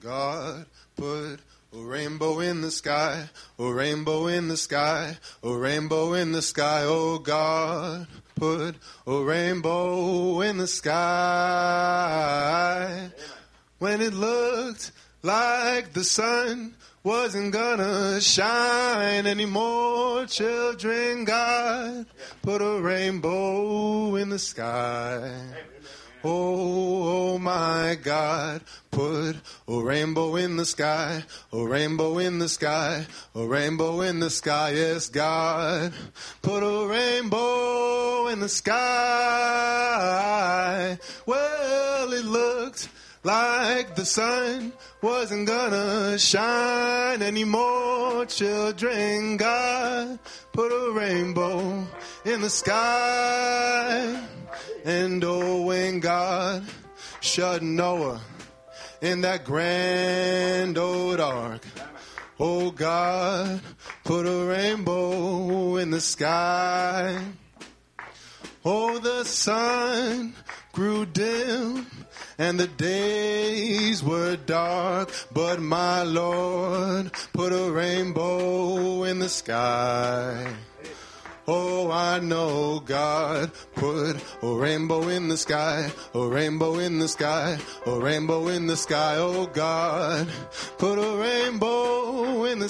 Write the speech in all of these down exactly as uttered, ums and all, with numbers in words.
God put a rainbow in the sky, a rainbow in the sky, a rainbow in the sky. Oh, God put a rainbow in the sky. When it looked like the sun wasn't gonna shine anymore, children, God put a rainbow in the sky. Oh, oh my God, put a rainbow in the sky, a rainbow in the sky, a rainbow in the sky. Yes, God, put a rainbow in the sky. Well, it looked like the sun wasn't gonna shine anymore, children, God put a rainbow in the sky. And oh, when God shut Noah in that grand old ark, oh, God put a rainbow in the sky. Oh, the sun grew dim and the days were dark, but my Lord put a rainbow in the sky. Oh, I know God put a rainbow in the sky, a rainbow in the sky, a rainbow in the sky. Oh, God put a rainbow in the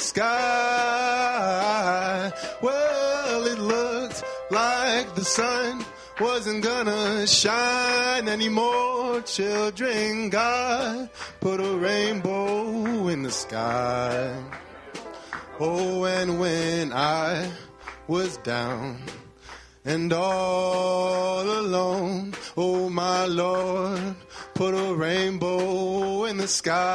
sky. Well, it looked like the sun wasn't gonna shine anymore, children, God put a rainbow in the sky. Oh, and when I was down and all alone, oh, my Lord put a rainbow in the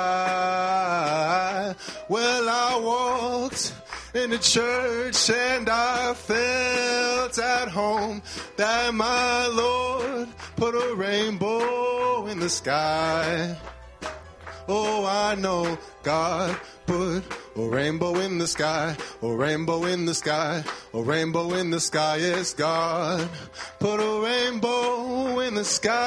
sky. Well, I walked in the church and I felt at home that my Lord put a rainbow in the sky. Oh, I know God put a rainbow in the sky, a rainbow in the sky, a rainbow in the sky. Yes, God put a rainbow in the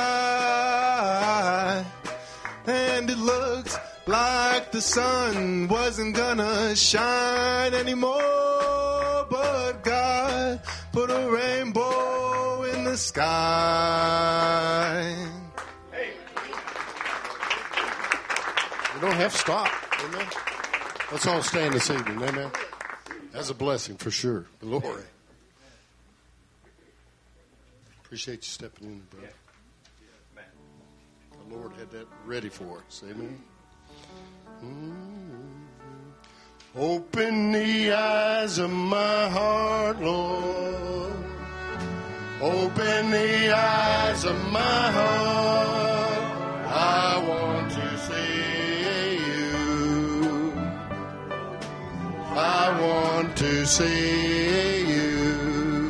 sky. And it looked like the sun wasn't gonna shine anymore, but God put a rainbow in the sky. You don't have to stop. Amen. Let's all stand this evening. Amen. That's a blessing for sure. Glory. Appreciate you stepping in, brother. The Lord had that ready for us. Amen. Mm-hmm. Open the eyes of my heart, Lord. Open the eyes of my heart. I want to see you. I want to see you.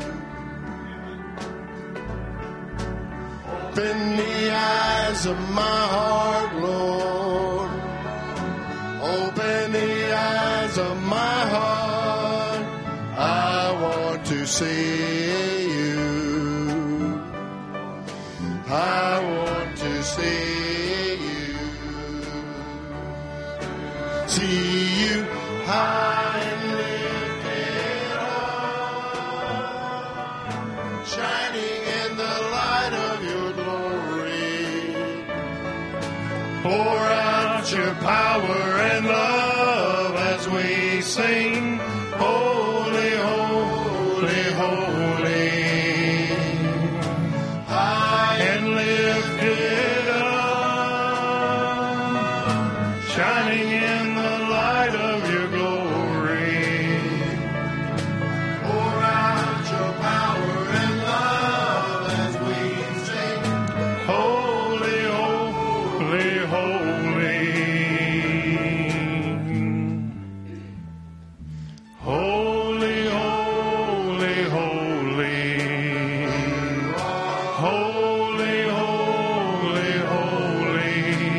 Open the eyes of my heart, Lord. Open the eyes of my heart. I want to see you. I want to see you. See you high and lifted up, shining in the light of your glory. Pour out your power and love as we sing, holy, holy, holy. High and lifted up, shining in the light of your glory. Pour out your power and love as we sing, holy, holy, holy. Holy, holy, holy. Holy, holy, holy.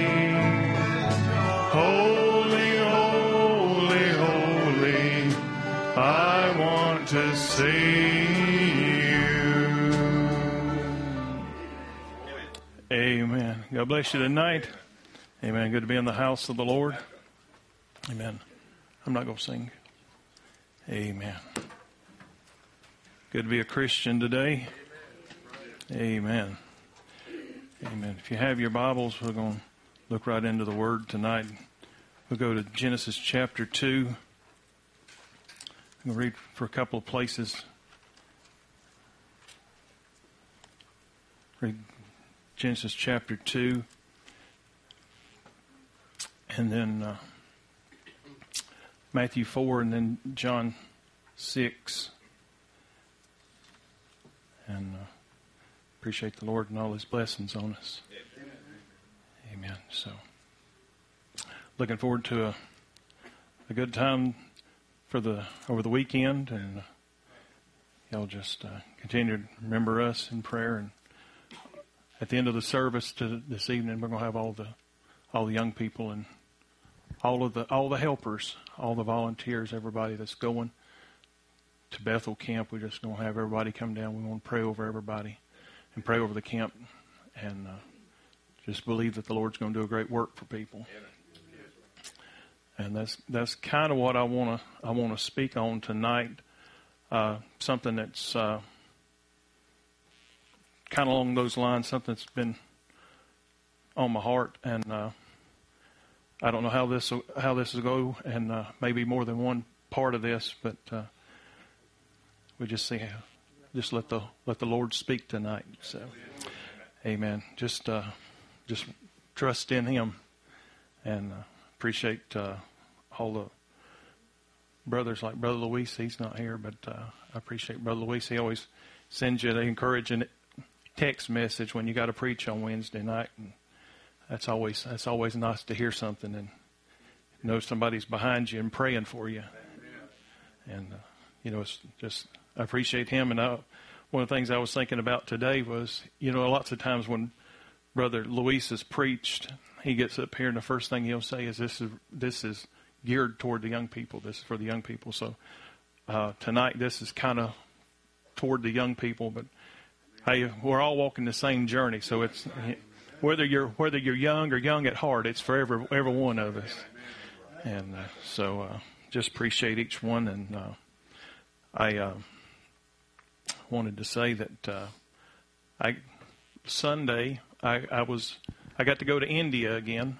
Holy, holy, holy. I want to see you. Amen. God bless you tonight. Amen. Good to be in the house of the Lord. Amen. I'm not going to sing. Amen. Good to be a Christian today. Amen. Amen. If you have your Bibles, we're going to look right into the Word tonight. We'll go to Genesis chapter two. I'm going to read for a couple of places. Read Genesis chapter two. And then uh, Matthew four, and then John six. And uh, appreciate the Lord and all His blessings on us. Amen. Amen. So, looking forward to a, a good time for the over the weekend, and uh, y'all just uh, continue to remember us in prayer. And at the end of the service to this evening, we're going to have all the all the young people and all of the all the helpers, all the volunteers, everybody that's going to Bethel Camp. We're just going to have everybody come down. We want to pray over everybody and pray over the camp, and uh, just believe that the Lord's going to do a great work for people. And that's that's kind of what I want to I want to speak on tonight. Uh, something that's uh, kind of along those lines. Something that's been on my heart, and uh, I don't know how this will, how this will go, and uh, maybe more than one part of this, but uh, we just see how, just let the let the Lord speak tonight. So, amen. Just uh, just trust in Him, and uh, appreciate uh, all the brothers like Brother Luis. He's not here, but uh, I appreciate Brother Luis. He always sends you an encouraging text message when you got to preach on Wednesday night, and That's always that's always nice to hear something and know somebody's behind you and praying for you. And uh, you know, it's just I appreciate him. And I, one of the things I was thinking about today was, you know, lots of times when Brother Luis has preached, he gets up here and the first thing he'll say is, "This is this is geared toward the young people. This is for the young people." So uh, tonight, this is kind of toward the young people, but hey, we're all walking the same journey, so it's. Whether you're whether you're young or young at heart, it's for every every one of us, and uh, so uh, just appreciate each one. And uh, I uh, wanted to say that uh, I Sunday I, I was I got to go to India again,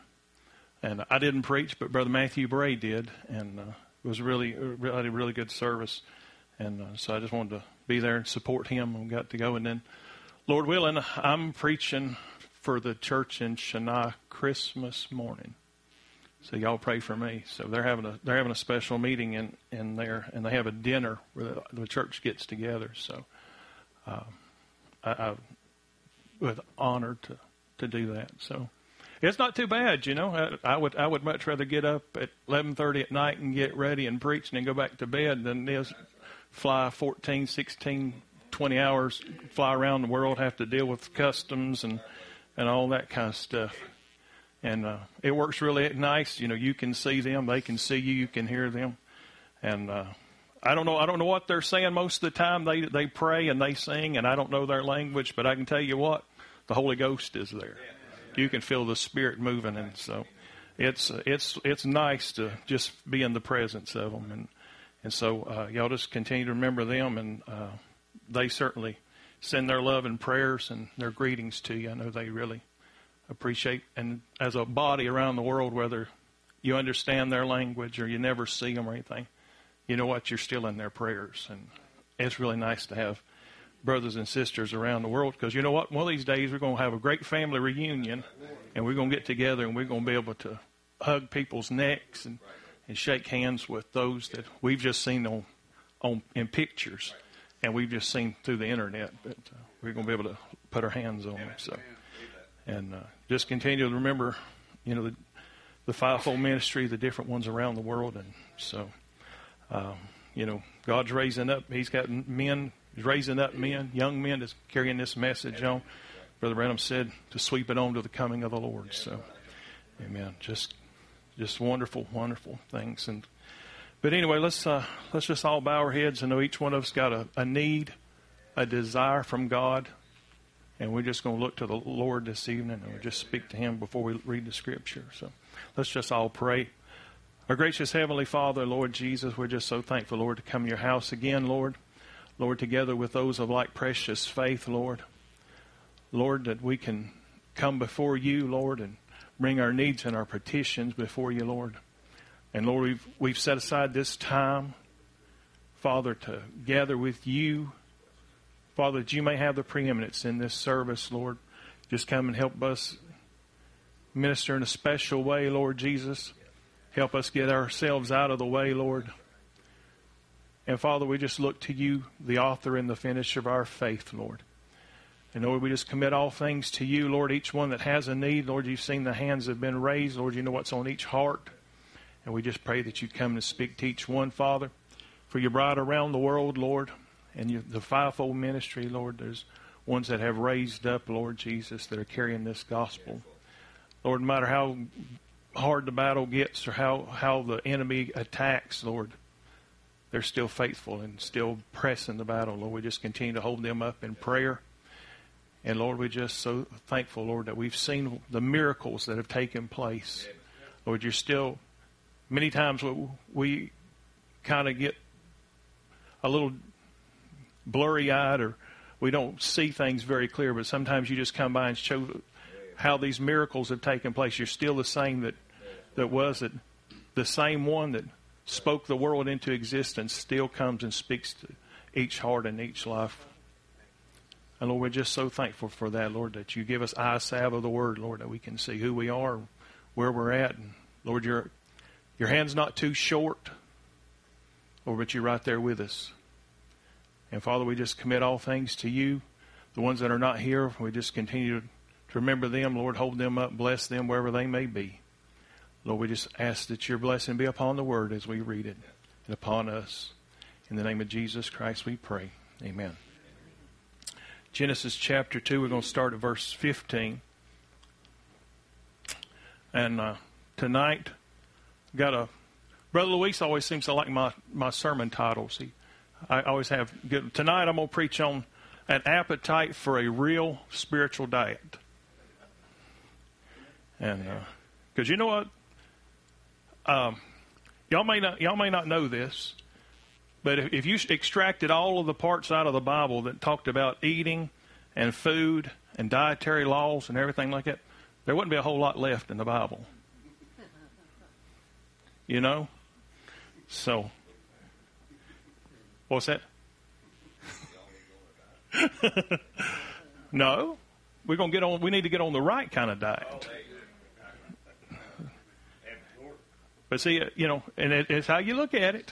and I didn't preach, but Brother Matthew Bray did, and uh, it was really really really good service, and uh, so I just wanted to be there and support him, and got to go. And then, Lord willing, I'm preaching for the church in Chennai Christmas morning. So y'all pray for me. So they're having a they're having a special meeting in, in there, and they have a dinner where the, the church gets together. So uh, I, I was honored to, to do that. So it's not too bad, you know. I, I would I would much rather get up at eleven thirty at night and get ready and preach and then go back to bed than this fly fourteen, sixteen, twenty hours, fly around the world, have to deal with customs and and all that kind of stuff. And uh, it works really nice. You know, you can see them, they can see you, you can hear them. And uh, I don't know, I don't know what they're saying most of the time. They they pray and they sing, and I don't know their language, but I can tell you what, the Holy Ghost is there. You can feel the Spirit moving, and so it's it's it's nice to just be in the presence of them. And and so uh, y'all just continue to remember them, and uh, they certainly send their love and prayers and their greetings to you. I know they really appreciate, and as a body around the world, whether you understand their language or you never see them or anything, you know what, you're still in their prayers. And it's really nice to have brothers and sisters around the world, because you know what, one of these days we're going to have a great family reunion, and we're going to get together and we're going to be able to hug people's necks and, and shake hands with those that we've just seen on, on in pictures. And we've just seen through the internet, but uh, we're going to be able to put our hands on them. So, and uh, just continue to remember, you know, the, the fivefold ministry, the different ones around the world. And so, um, you know, God's raising up. He's got men, He's raising up men, young men that's carrying this message on. Brother Branham said to sweep it on to the coming of the Lord. So, amen. Just, just wonderful, wonderful things. And But anyway, let's uh, let's just all bow our heads. I know each one of us got a, a need, a desire from God. And we're just going to look to the Lord this evening and we'll just speak to him before we read the scripture. So let's just all pray. Our gracious Heavenly Father, Lord Jesus, we're just so thankful, Lord, to come to your house again, Lord. Lord, together with those of like precious faith, Lord. Lord, that we can come before you, Lord, and bring our needs and our petitions before you, Lord. And Lord, we've, we've set aside this time, Father, to gather with you. Father, that you may have the preeminence in this service, Lord. Just come and help us minister in a special way, Lord Jesus. Help us get ourselves out of the way, Lord. And Father, we just look to you, the author and the finisher of our faith, Lord. And Lord, we just commit all things to you, Lord. Each one that has a need, Lord, you've seen the hands that have been raised. Lord, you know what's on each heart. And we just pray that you come and speak to each one, Father. For your bride around the world, Lord, and you, the fivefold ministry, Lord, there's ones that have raised up, Lord Jesus, that are carrying this gospel. Lord, no matter how hard the battle gets or how, how the enemy attacks, Lord, they're still faithful and still pressing the battle. Lord, we just continue to hold them up in prayer. And Lord, we're just so thankful, Lord, that we've seen the miracles that have taken place. Lord, you're still, many times we, we kind of get a little blurry-eyed or we don't see things very clear, but sometimes you just come by and show how these miracles have taken place. You're still the same that, that was it. The same one that spoke the world into existence still comes and speaks to each heart and each life. And Lord, we're just so thankful for that, Lord, that you give us eye salve of the word, Lord, that we can see who we are, where we're at. And Lord, your, your hand's not too short, Lord, but you're right there with us. And Father, we just commit all things to you. The ones that are not here, we just continue to remember them. Lord, hold them up, bless them wherever they may be. Lord, we just ask that your blessing be upon the word as we read it and upon us. In the name of Jesus Christ we pray. Amen. Genesis chapter two, we're going to start at verse fifteen. And uh, tonight, got a... Brother Luis always seems to like my, my sermon titles. He I always have good. Tonight I'm going to preach on an appetite for a real spiritual diet. And because uh, you know what, um, y'all may not y'all may not know this, but if, if you extracted all of the parts out of the Bible that talked about eating and food and dietary laws and everything like that, there wouldn't be a whole lot left in the Bible. You know, so. What's that? No, we're gonna get on. We need to get on the right kind of diet. But see, you know, and it, it's how you look at it.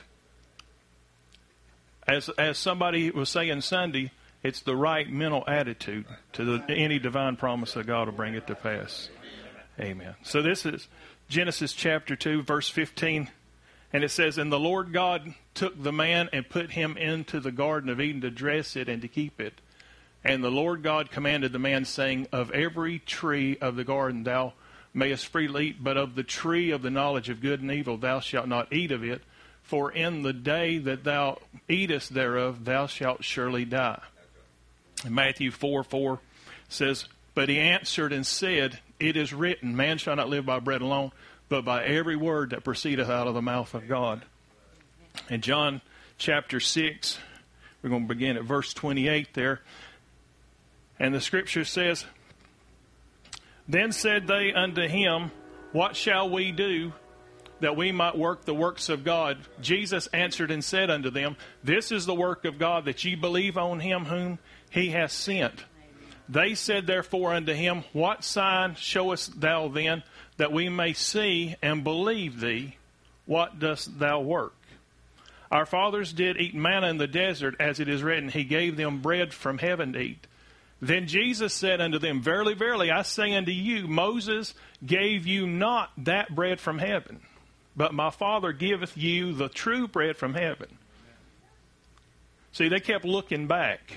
As as somebody was saying Sunday, it's the right mental attitude to the, any divine promise that God will bring it to pass. Amen. So this is Genesis chapter two, verse fifteen. And it says, and the Lord God took the man and put him into the Garden of Eden to dress it and to keep it. And the Lord God commanded the man, saying, of every tree of the garden thou mayest freely eat, but of the tree of the knowledge of good and evil thou shalt not eat of it. For in the day that thou eatest thereof thou shalt surely die. And Matthew four four says, but he answered and said, it is written, man shall not live by bread alone, but by every word that proceedeth out of the mouth of God. In John chapter six, we're going to begin at verse twenty-eight there. And the scripture says, then said they unto him, what shall we do that we might work the works of God? Jesus answered and said unto them, this is the work of God, that ye believe on him whom he hath sent. They said therefore unto him, what sign showest thou then, that we may see and believe thee? What dost thou work? Our fathers did eat manna in the desert, as it is written, he gave them bread from heaven to eat. Then Jesus said unto them, verily, verily, I say unto you, Moses gave you not that bread from heaven, but my Father giveth you the true bread from heaven. See, they kept looking back.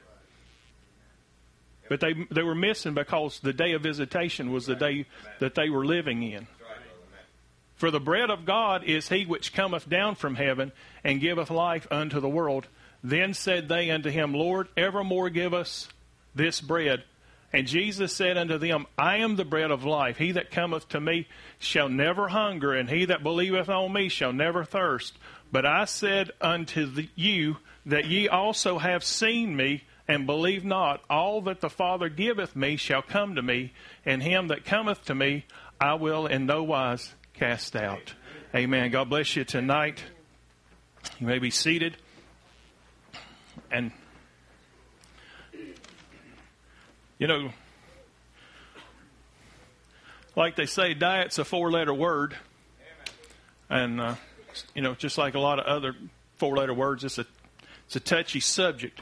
But they they were missing because the day of visitation was the day that they were living in. For the bread of God is he which cometh down from heaven and giveth life unto the world. Then said they unto him, Lord, evermore give us this bread. And Jesus said unto them, I am the bread of life. He that cometh to me shall never hunger, and he that believeth on me shall never thirst. But I said unto the, you that ye also have seen me, and believe not. All that the Father giveth me shall come to me, and him that cometh to me I will in no wise cast out. Amen. God bless you tonight. You may be seated. And, you know, like they say, diet's a four-letter word. And, uh, you know, just like a lot of other four-letter words, it's a, it's a touchy subject.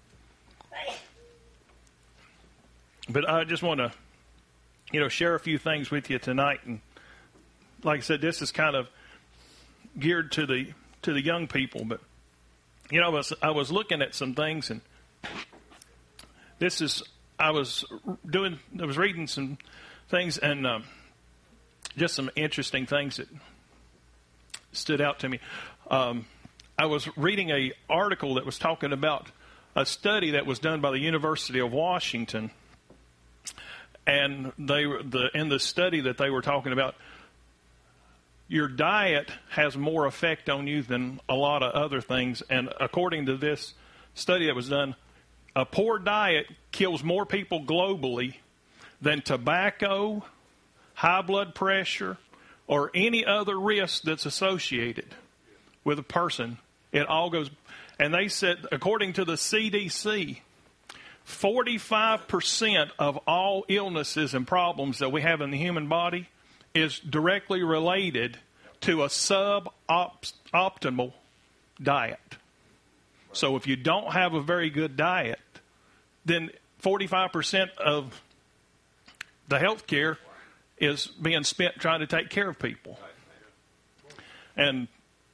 But I just want to, you know, share a few things with you tonight. And like I said, this is kind of geared to the to the young people. But, you know, I was, I was looking at some things, and this is, I was doing, I was reading some things, and um, just some interesting things that stood out to me. Um, I was reading a article that was talking about a study that was done by the University of Washington. And they the in the study that they were talking about, your diet has more effect on you than a lot of other things. And according to this study that was done, a poor diet kills more people globally than tobacco, high blood pressure, or any other risk that's associated with a person. It all goes. And they said, according to the C D C, forty-five percent of all illnesses and problems that we have in the human body is directly related to a sub-optimal diet. So if you don't have a very good diet, then forty-five percent of the health care is being spent trying to take care of people. And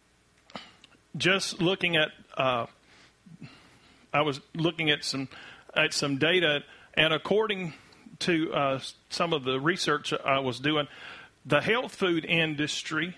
just looking at, uh, I was looking at some at some data, and according to uh, some of the research I was doing, the health food industry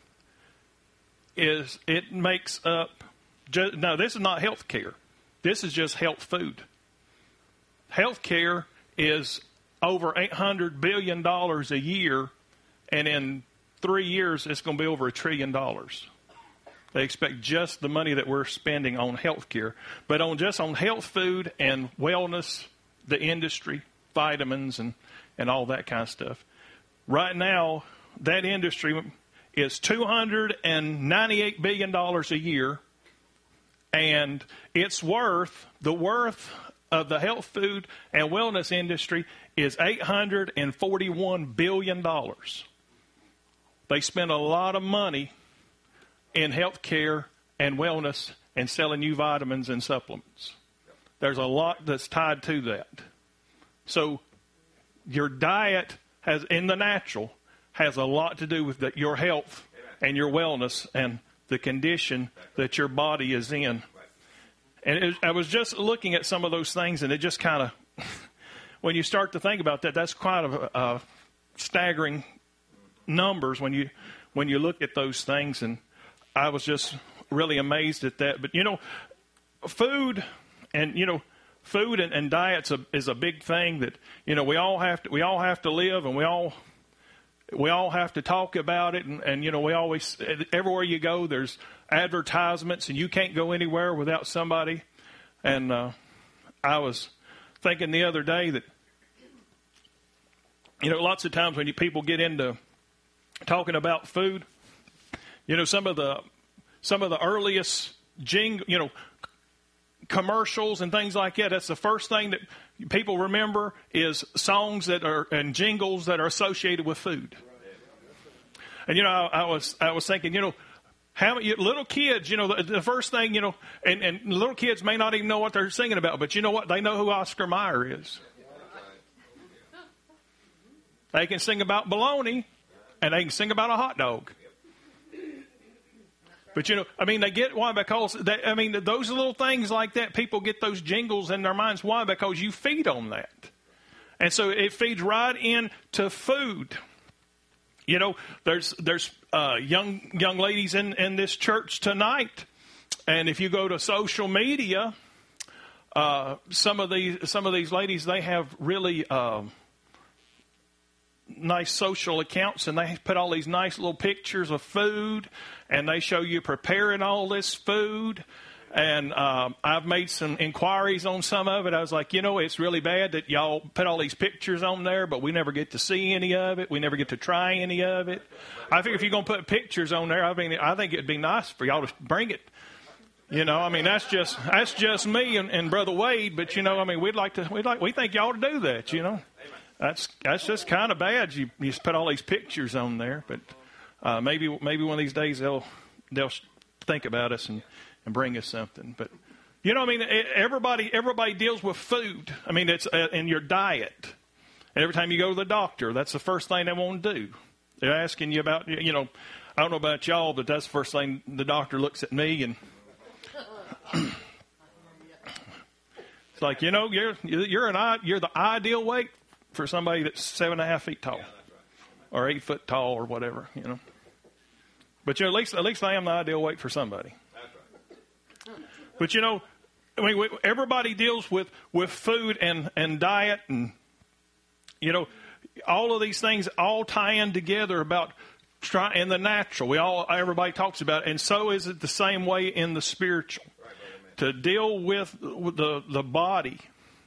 is, it makes up, just, no, this is not health care. This is just health food. Health care is over eight hundred billion dollars a year, and in three years it's going to be over a trillion dollars. They expect just the money that we're spending on health care. But on just on health food and wellness, the industry, vitamins and, and all that kind of stuff. Right now, that industry is two hundred ninety-eight billion dollars a year. And it's worth, the worth of the health food and wellness industry is eight hundred forty-one billion dollars. They spend a lot of money in health care and wellness and selling you vitamins and supplements. There's a lot that's tied to that. So your diet has, in the natural, has a lot to do with the, your health and your wellness and the condition that your body is in. And it, I was just looking at some of those things, and it just kind of, when you start to think about that, that's quite a, a staggering numbers when you when you look at those things. And I was just really amazed at that. But, you know, food and, you know, food and, and diets a, is a big thing that, you know, we all have to, we all have to live, and we all, we all have to talk about it. And, and, you know, we always, everywhere you go, there's advertisements, and you can't go anywhere without somebody. And uh, I was thinking the other day that, you know, lots of times when you, people get into talking about food, you know, some of the some of the earliest jing, you know, commercials and things like that, that's the first thing that people remember is songs that are and jingles that are associated with food. And, you know, I, I was I was thinking, you know, how many little kids, you know, the, the first thing, you know, and, and little kids may not even know what they're singing about, but you know what? They know who Oscar Mayer is. They can sing about bologna, and they can sing about a hot dog. But, you know, I mean, they get, why? Because, they, I mean, those little things like that, people get those jingles in their minds. Why? Because you feed on that. And so it feeds right into food. You know, there's there's uh, young young ladies in, in this church tonight. And if you go to social media, uh, some of these some of these ladies, they have really uh, nice social accounts, and they put all these nice little pictures of food, and they show you preparing all this food. And um, I've made some inquiries on some of it. I was like, you know, it's really bad that y'all put all these pictures on there, but we never get to see any of it. We never get to try any of it. I think if you're going to put pictures on there, I mean, I think it'd be nice for y'all to bring it. You know, I mean, that's just that's just me and, and Brother Wade. But you know, I mean, we'd like to, we'd like, we think y'all to do that. You know, that's that's just kind of bad. You you just put all these pictures on there, but uh, maybe maybe one of these days they'll they'll think about us and. and bring us something. But, you know, I mean, everybody everybody deals with food. I mean, it's uh, in your diet. And every time you go to the doctor, that's the first thing they want to do. They're asking you about, you know, I don't know about y'all, but that's the first thing the doctor looks at me and it's like, you know, you're you're an you're the ideal weight for somebody that's seven and a half feet tall or eight foot tall or whatever, you know. But you know, at least at least I am the ideal weight for somebody. But, you know, I mean, we, everybody deals with, with food and, and diet and, you know, all of these things all tie in together about try, in the natural. We all, everybody talks about it. And so is it the same way in the spiritual. To deal with, with the, the body.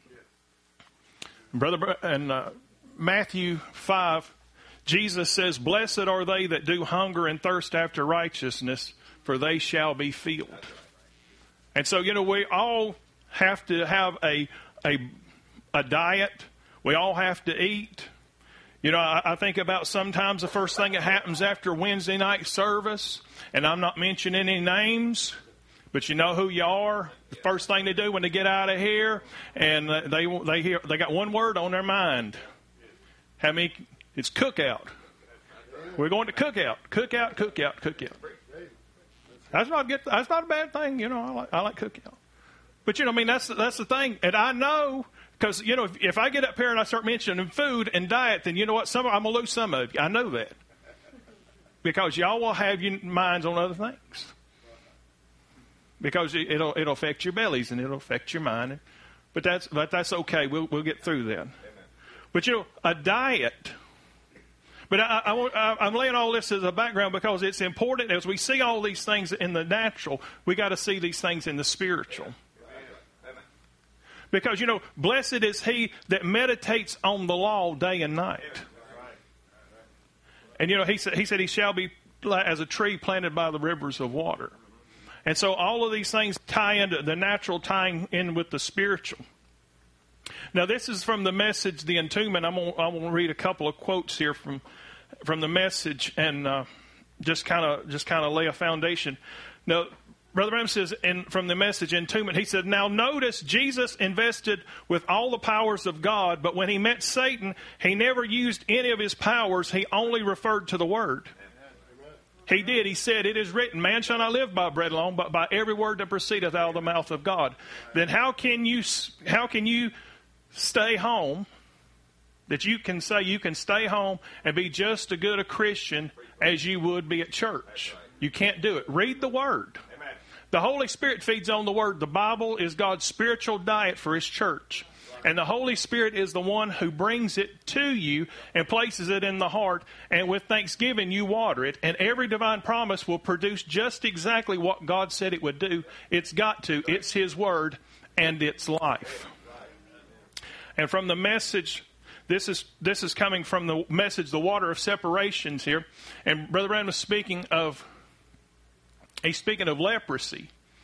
Brother, in uh, Matthew five, Jesus says, "Blessed are they that do hunger and thirst after righteousness, for they shall be filled." And so, you know, we all have to have a a, a diet. We all have to eat. You know, I, I think about sometimes the first thing that happens after Wednesday night service, and I'm not mentioning any names, but you know who you are. The first thing they do when they get out of here, and they they hear they got one word on their mind. How many? It's cookout. We're going to cookout, cookout, cookout, cookout. That's not good. That's not a bad thing, you know. I like, I like cookout, but you know, I mean, that's that's the thing. And I know because you know, if, if I get up here and I start mentioning food and diet, then you know what? Some I'm gonna lose some of you. I know that because y'all will have your minds on other things because it, it'll it'll affect your bellies and it'll affect your mind. But that's but that's okay. We'll we'll get through that. But you know, a diet. But I, I, I, I'm laying all this as a background because it's important. As we see all these things in the natural, we got to see these things in the spiritual. Because, you know, blessed is he that meditates on the law day and night. And, you know, he said, he said he shall be as a tree planted by the rivers of water. And so all of these things tie into the natural, tying in with the spiritual. Now, this is from the Message, the Entombment. I'm going I'm to read a couple of quotes here from from the Message and uh, just kind of just kind of lay a foundation. Now, Brother Branham says in, from the Message, Entombment, he said, "Now notice Jesus invested with all the powers of God, but when he met Satan, he never used any of his powers. He only referred to the Word." He did. He said, "It is written, man shall not live by bread alone, but by every word that proceedeth out of the mouth of God." Then how can you how can you stay home, that you can say you can stay home and be just as good a Christian as you would be at church? You can't do it. Read the Word. Amen. The Holy Spirit feeds on the Word. The Bible is God's spiritual diet for His church. And the Holy Spirit is the one who brings it to you and places it in the heart. And with thanksgiving, you water it. And every divine promise will produce just exactly what God said it would do. It's got to. It's His Word and it's life. And from the Message, this is this is coming from the Message, the water of separations here. And Brother Branham is speaking of, he's speaking of leprosy.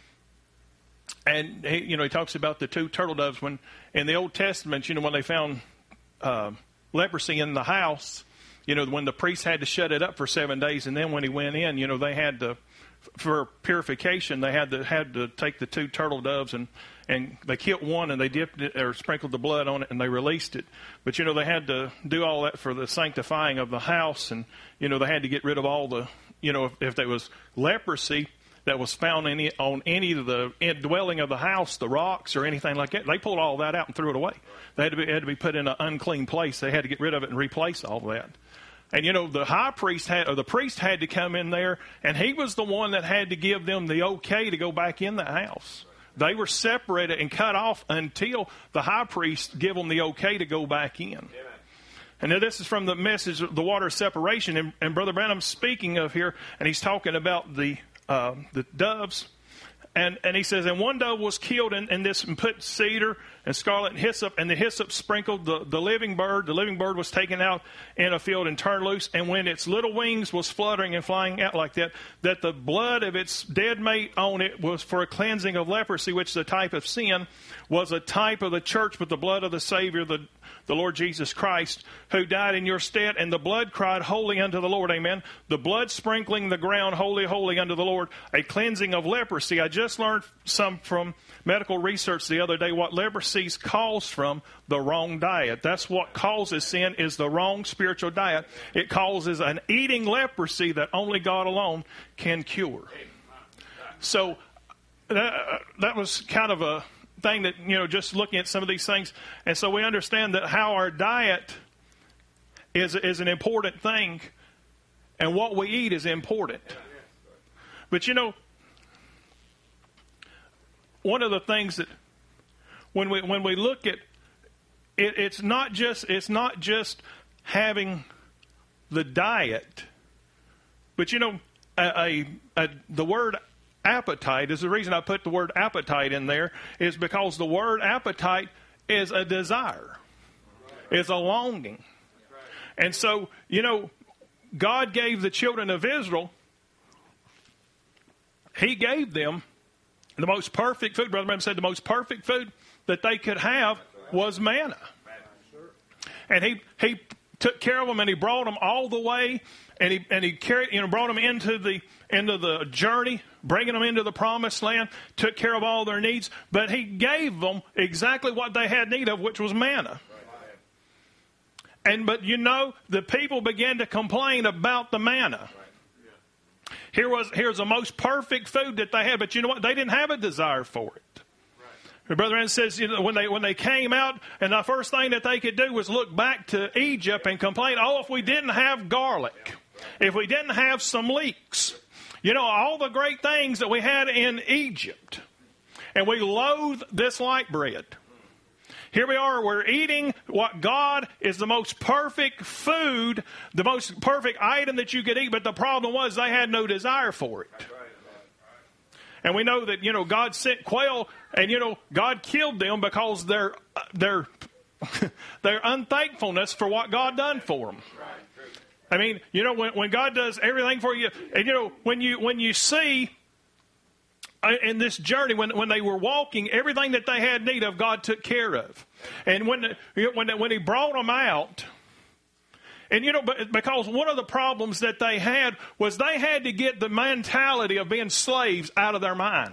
And he, you know, he talks about the two turtle doves when in the Old Testament, you know, when they found uh, leprosy in the house, you know, when the priest had to shut it up for seven days, and then when he went in, you know, they had to, for purification, they had to had to take the two turtle doves and. And they killed one, and they dipped it or sprinkled the blood on it, and they released it. But, you know, they had to do all that for the sanctifying of the house. And, you know, they had to get rid of all the, you know, if, if there was leprosy that was found any, on any of the dwelling of the house, the rocks or anything like that, they pulled all that out and threw it away. They had to be, it had to be put in an unclean place. They had to get rid of it and replace all that. And, you know, the high priest had, or the priest had to come in there, and he was the one that had to give them the okay to go back in the house. They were separated and cut off until the high priest gave them the okay to go back in. Amen. And now this is from the message, the water separation. And, and Brother Branham's speaking of here, and he's talking about the uh, the doves. And and he says, and one dove was killed in, in this and put cedar and scarlet and hyssop, and the hyssop sprinkled the, the living bird. The living bird was taken out in a field and turned loose. And when its little wings was fluttering and flying out like that, that the blood of its dead mate on it was for a cleansing of leprosy, which is a type of sin, was a type of the church, but the blood of the Savior, the the Lord Jesus Christ, who died in your stead, and the blood cried, holy unto the Lord. Amen. The blood sprinkling the ground, holy, holy unto the Lord, a cleansing of leprosy. I just learned some from medical research the other day what leprosy calls from the wrong diet. That's what causes sin, is the wrong spiritual diet. It causes an eating leprosy that only God alone can cure. So that, that was kind of a thing that, you know, just looking at some of these things. And so we understand that how our diet is is an important thing, and what we eat is important. But, you know, one of the things that when we when we look at it, it's not just it's not just having the diet, but, you know, a, a, a the word appetite is the reason I put the word appetite in there, is because the word appetite is a desire, is a longing. And so, you know, God gave the children of Israel, He gave them the most perfect food. Brother Branham said the most perfect food that they could have was manna. And he, he took care of them, and He brought them all the way, and he and he carried, you know, brought them into the into the journey, bringing them into the promised land, took care of all their needs, but He gave them exactly what they had need of, which was manna. And but you know, the people began to complain about the manna. Here was here's the most perfect food that they had, but you know what? They didn't have a desire for it. Right. Brother Ann says, you know, when they when they came out, and the first thing that they could do was look back to Egypt and complain, oh, if we didn't have garlic, if we didn't have some leeks, you know, all the great things that we had in Egypt, and we loathe this light bread. Here we are, we're eating what God is the most perfect food, the most perfect item that you could eat, but the problem was they had no desire for it. And we know that, you know, God sent quail, and, you know, God killed them because their their their unthankfulness for what God done for them. I mean, you know, when, when God does everything for you, and, you know, when you when you see in this journey, when when they were walking, everything that they had need of, God took care of. And when when when He brought them out, and you know, because one of the problems that they had was they had to get the mentality of being slaves out of their mind.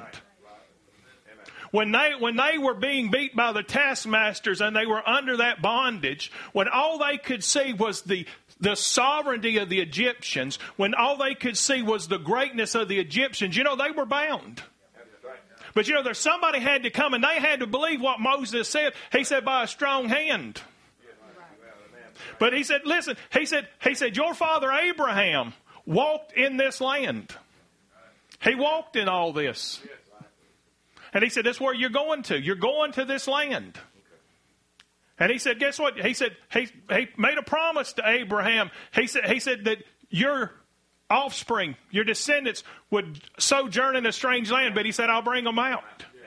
When they when they were being beat by the taskmasters and they were under that bondage, when all they could see was the the sovereignty of the Egyptians, when all they could see was the greatness of the Egyptians, you know, they were bound. But, you know, there's somebody had to come, and they had to believe what Moses said. He said, by a strong hand. But he said, listen, he said, he said, your father Abraham walked in this land. He walked in all this. And he said, that's where you're going to. You're going to this land. And he said, guess what? He said, he, he made a promise to Abraham. He said, he said that your offspring, your descendants, would sojourn in a strange land, but He said, I'll bring them out.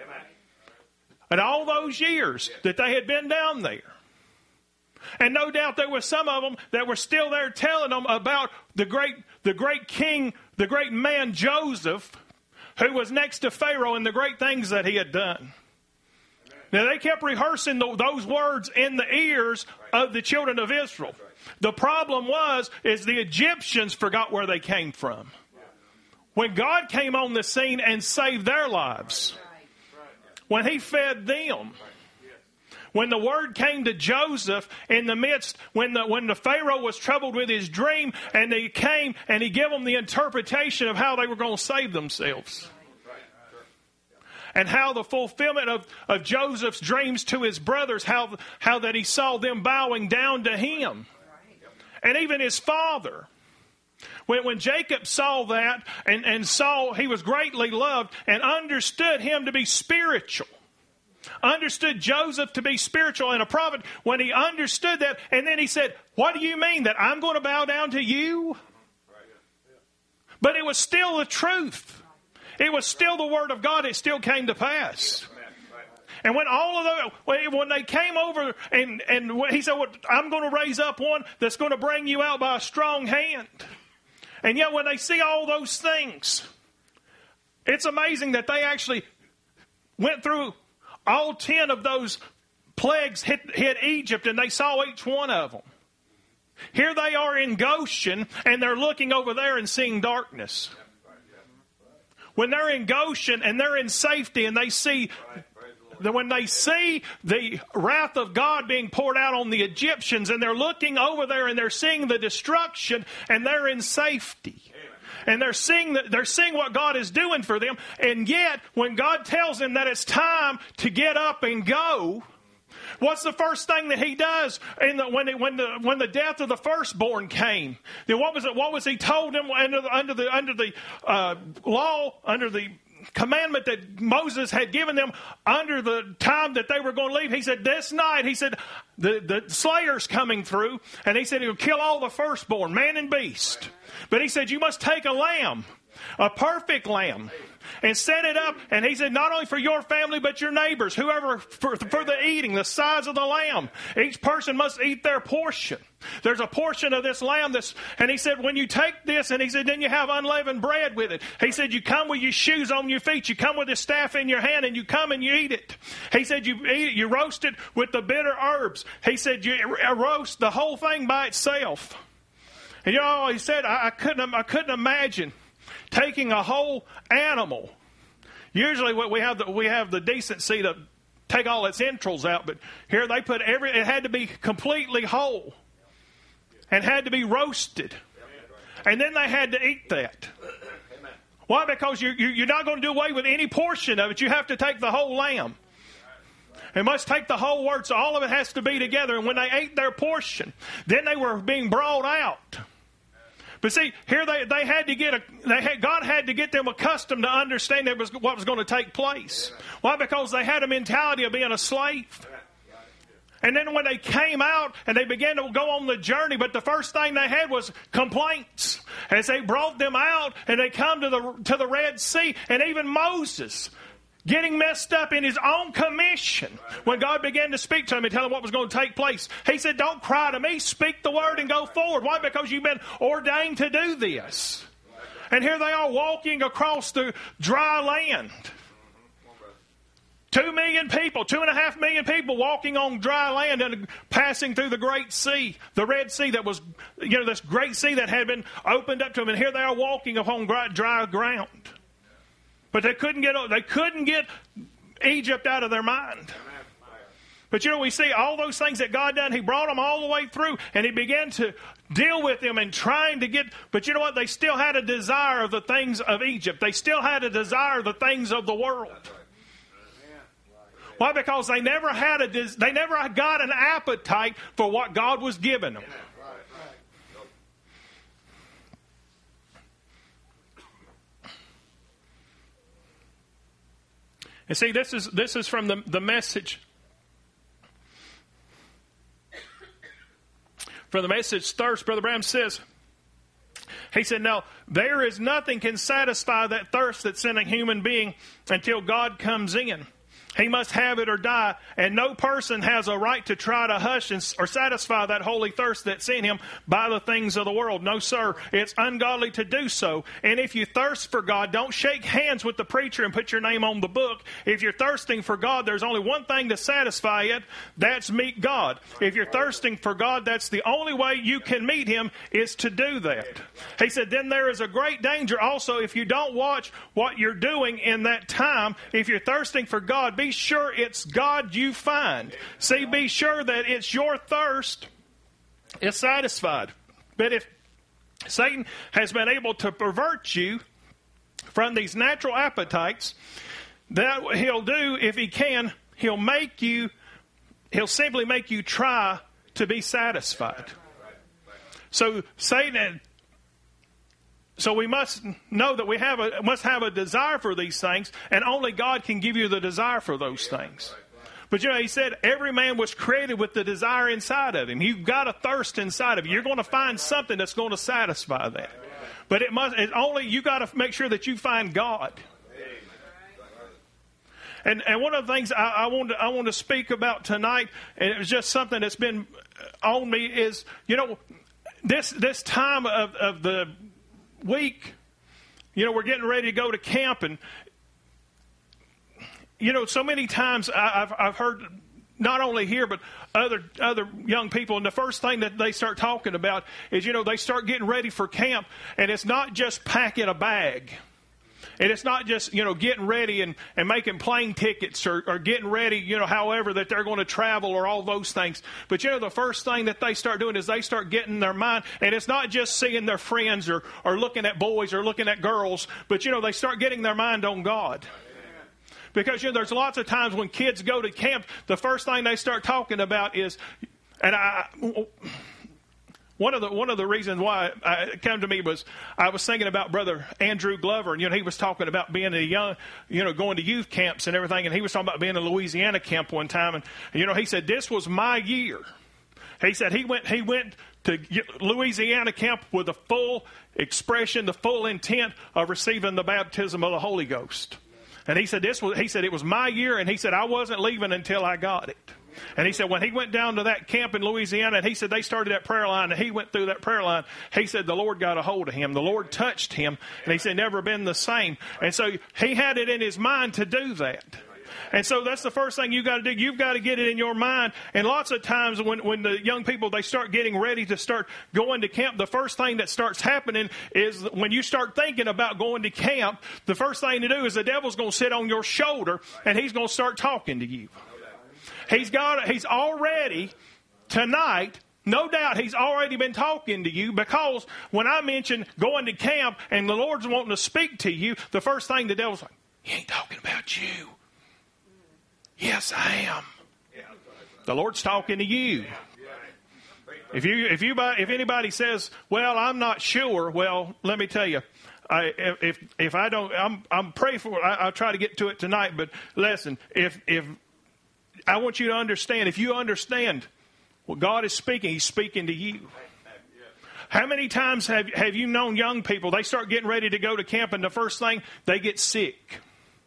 And all those years that they had been down there, and no doubt there were some of them that were still there telling them about the great, the great king, the great man Joseph, who was next to Pharaoh, and the great things that he had done. Now they kept rehearsing the, those words in the ears of the children of Israel. The problem was, is the Egyptians forgot where they came from. When God came on the scene and saved their lives, when He fed them, when the word came to Joseph in the midst, when the when the Pharaoh was troubled with his dream, and he came and he gave them the interpretation of how they were going to save themselves. And how the fulfillment of, of Joseph's dreams to his brothers, how, how that he saw them bowing down to him. And even his father. When, when Jacob saw that and, and saw he was greatly loved and understood him to be spiritual, understood Joseph to be spiritual and a prophet, when he understood that, and then he said, what do you mean that I'm going to bow down to you? But it was still the truth. It was still the word of God. It still came to pass. And when all of those, when they came over and, and he said, well, I'm going to raise up one that's going to bring you out by a strong hand. And yet when they see all those things, it's amazing that they actually went through all ten of those plagues hit, hit Egypt, and they saw each one of them. Here they are in Goshen, and they're looking over there and seeing darkness. When they're in Goshen and they're in safety, and they see, when they see the wrath of God being poured out on the Egyptians, and they're looking over there and they're seeing the destruction, and they're in safety. And they're seeing that they're seeing what God is doing for them. And yet, when God tells them that it's time to get up and go, what's the first thing that he does? In the, when, the, when the when the death of the firstborn came, then what was it? What was he told them under the under the under the uh, law, under the commandment that Moses had given them, under the time that they were going to leave? He said, this night, he said, the, the slayer's coming through, and he said he'll kill all the firstborn, man and beast. But he said, you must take a lamb, a perfect lamb, and set it up. And he said, not only for your family, but your neighbors, whoever, for, for the eating, the size of the lamb. Each person must eat their portion. There's a portion of this lamb that's, and he said, when you take this, and he said, then you have unleavened bread with it. He said, you come with your shoes on your feet, you come with a staff in your hand, and you come and you eat it. He said, you eat it, you roast it with the bitter herbs. He said, you roast the whole thing by itself. And you know, he said, I, I couldn't, I couldn't imagine taking a whole animal. Usually, we have the we have the decency to take all its entrails out, but here they put every. It had to be completely whole, and had to be roasted, and then they had to eat that. Why? Because you're you're not going to do away with any portion of it. You have to take the whole lamb. They must take the whole word, so all of it has to be together. And when they ate their portion, then they were being brought out. But see, here they, they had to get a, they had, God had to get them accustomed to understand that was what was going to take place. Why? Because they had a mentality of being a slave. And then when they came out and they began to go on the journey, but the first thing they had was complaints. As they brought them out and they come to the to the Red Sea, and even Moses getting messed up in his own commission. When God began to speak to him and tell him what was going to take place, he said, don't cry to me, speak the word and go forward. Why? Because you've been ordained to do this. And here they are walking across the dry land. Two million people, two and a half million people walking on dry land and passing through the Great Sea, the Red Sea that was, you know, this great sea that had been opened up to them. And here they are walking upon dry ground. But they couldn't get they couldn't get Egypt out of their mind. But you know, we see all those things that God done. He brought them all the way through, and he began to deal with them and trying to get. But you know what? They still had a desire of the things of Egypt. They still had a desire of the things of the world. Why? Because they never had a they never got an appetite for what God was giving them. And see, this is this is from the, the message. From the Message Thirst, Brother Branham says, he said, now, there is nothing can satisfy that thirst that's in a human being until God comes in. He must have it or die, and no person has a right to try to hush and, or satisfy that holy thirst that's in him by the things of the world. No, sir, it's ungodly to do so. And if you thirst for God, don't shake hands with the preacher and put your name on the book. If you're thirsting for God, there's only one thing to satisfy it. That's meet God. If you're thirsting for God, that's the only way you can meet him is to do that. He said, then there is a great danger also if you don't watch what you're doing in that time. If you're thirsting for God, be Be sure it's God you find. See, be sure that it's your thirst is satisfied. But if Satan has been able to pervert you from these natural appetites, that he'll do, if he can, he'll make you, he'll simply make you try to be satisfied. So Satan so we must know that we have a, must have a desire for these things, and only God can give you the desire for those things. But you know, he said every man was created with the desire inside of him. You've got a thirst inside of you. You're going to find something that's going to satisfy that. But it must. It only you got to make sure that you find God. And and one of the things I, I want to I want to speak about tonight, and it was just something that's been on me, is you know this this time of, of the week, you know, we're getting ready to go to camp, and you know, so many times I, I've I've heard not only here but other other young people, and the first thing that they start talking about is, you know, they start getting ready for camp, and it's not just packing a bag. And it's not just, you know, getting ready and, and making plane tickets or, or getting ready, you know, however that they're going to travel or all those things. But, you know, the first thing that they start doing is they start getting their mind. And it's not just seeing their friends or, or looking at boys or looking at girls. But, you know, they start getting their mind on God. Because, you know, there's lots of times when kids go to camp, the first thing they start talking about is, and I... One of the one of the reasons why it came to me was I was thinking about Brother Andrew Glover, and you know he was talking about being a young, you know, going to youth camps and everything, and he was talking about being in a Louisiana camp one time, and you know he said this was my year. He said he went he went to Louisiana camp with the full expression, the full intent of receiving the baptism of the Holy Ghost, and he said this was he said it was my year, and he said I wasn't leaving until I got it. And he said when he went down to that camp in Louisiana, and he said they started that prayer line, and he went through that prayer line, he said the Lord got a hold of him. The Lord touched him, and he said never been the same. And so he had it in his mind to do that. And so that's the first thing you got to do. You've got to get it in your mind. And lots of times when, when the young people, they start getting ready to start going to camp, the first thing that starts happening is when you start thinking about going to camp, the first thing to do is the devil's going to sit on your shoulder, and he's going to start talking to you. He's got. He's already, tonight, no doubt he's already been talking to you, because when I mention going to camp and the Lord's wanting to speak to you, the first thing the devil's like, he ain't talking about you. Yes, I am. The Lord's talking to you. If you, if you, if anybody says, well, I'm not sure, well, let me tell you, I, if, if I don't, I'm, I'm praying for it. I, I'll try to get to it tonight, but listen, if, if, I want you to understand, if you understand what God is speaking, He's speaking to you. How many times have, have you known young people, they start getting ready to go to camp, and the first thing, they get sick?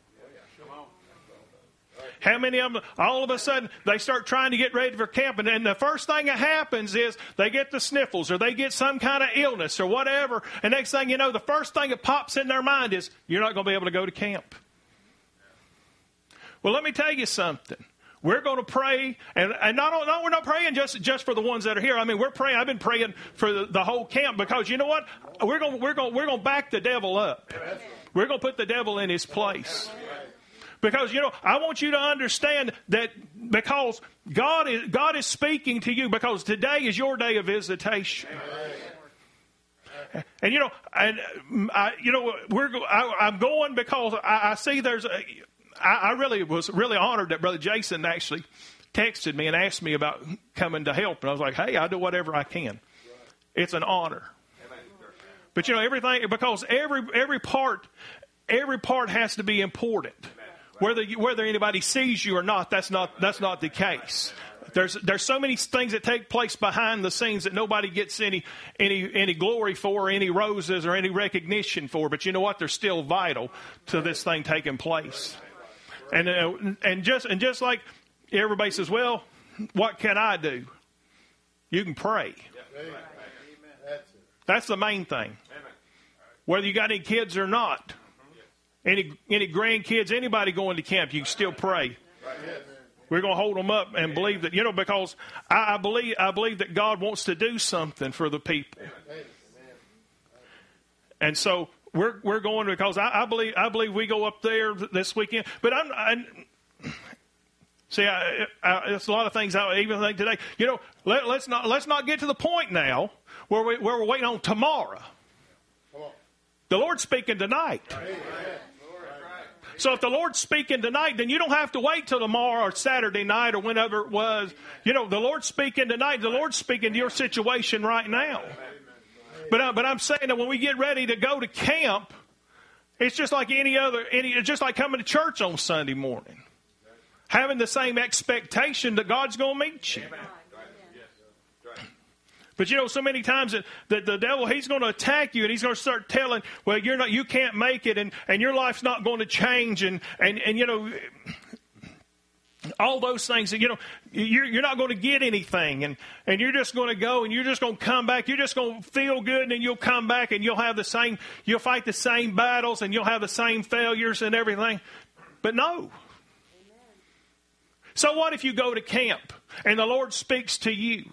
How many of them, all of a sudden, they start trying to get ready for camp, and then the first thing that happens is they get the sniffles, or they get some kind of illness, or whatever, and next thing you know, the first thing that pops in their mind is, you're not going to be able to go to camp. Well, let me tell you something. We're going to pray, and, and not, no, we're not praying just, just for the ones that are here. I mean, we're praying. I've been praying for the, the whole camp, because you know what? We're going, we're going, we're going to back the devil up. We're going to put the devil in his place. Because, you know, I want you to understand that because God is, God is speaking to you, because today is your day of visitation. And, you know, and I, you know, we're, I, I'm going because I, I see there's a, I really was really honored that Brother Jason actually texted me and asked me about coming to help. And I was like, hey, I'll do whatever I can. It's an honor. But, you know, everything, because every every part, every part has to be important. Whether you, whether anybody sees you or not, that's not that's not the case. There's there's so many things that take place behind the scenes that nobody gets any any any glory for, or any roses, or any recognition for. But you know what? They're still vital to this thing taking place. And uh, and just and just like everybody says, well, what can I do? You can pray. That's the main thing. Whether you got any kids or not, any any grandkids, anybody going to camp, you can still pray. We're going to hold them up and believe that, you know, because I, I believe I believe that God wants to do something for the people. And so We're we're going because I, I believe I believe we go up there this weekend. But I'm I, see, I, I, it's a lot of things I even think today. You know, let, let's not let's not get to the point now where we where we're waiting on tomorrow. The Lord's speaking tonight. So if the Lord's speaking tonight, then you don't have to wait till tomorrow or Saturday night or whenever it was. You know, the Lord's speaking tonight. The Lord's speaking to your situation right now. But, I, but I'm saying that when we get ready to go to camp, it's just like any other, any, it's just like coming to church on Sunday morning. Having the same expectation that God's going to meet you. But you know, so many times that, that the devil, he's going to attack you and he's going to start telling, well, you're not, you can't make it, and, and your life's not going to change, and, and, and you know, all those things. You know, you're, you're not going to get anything, and, and you're just going to go and you're just going to come back. You're just going to feel good, and then you'll come back and you'll have the same, you'll fight the same battles, and you'll have the same failures and everything. But no. So what if you go to camp and the Lord speaks to you?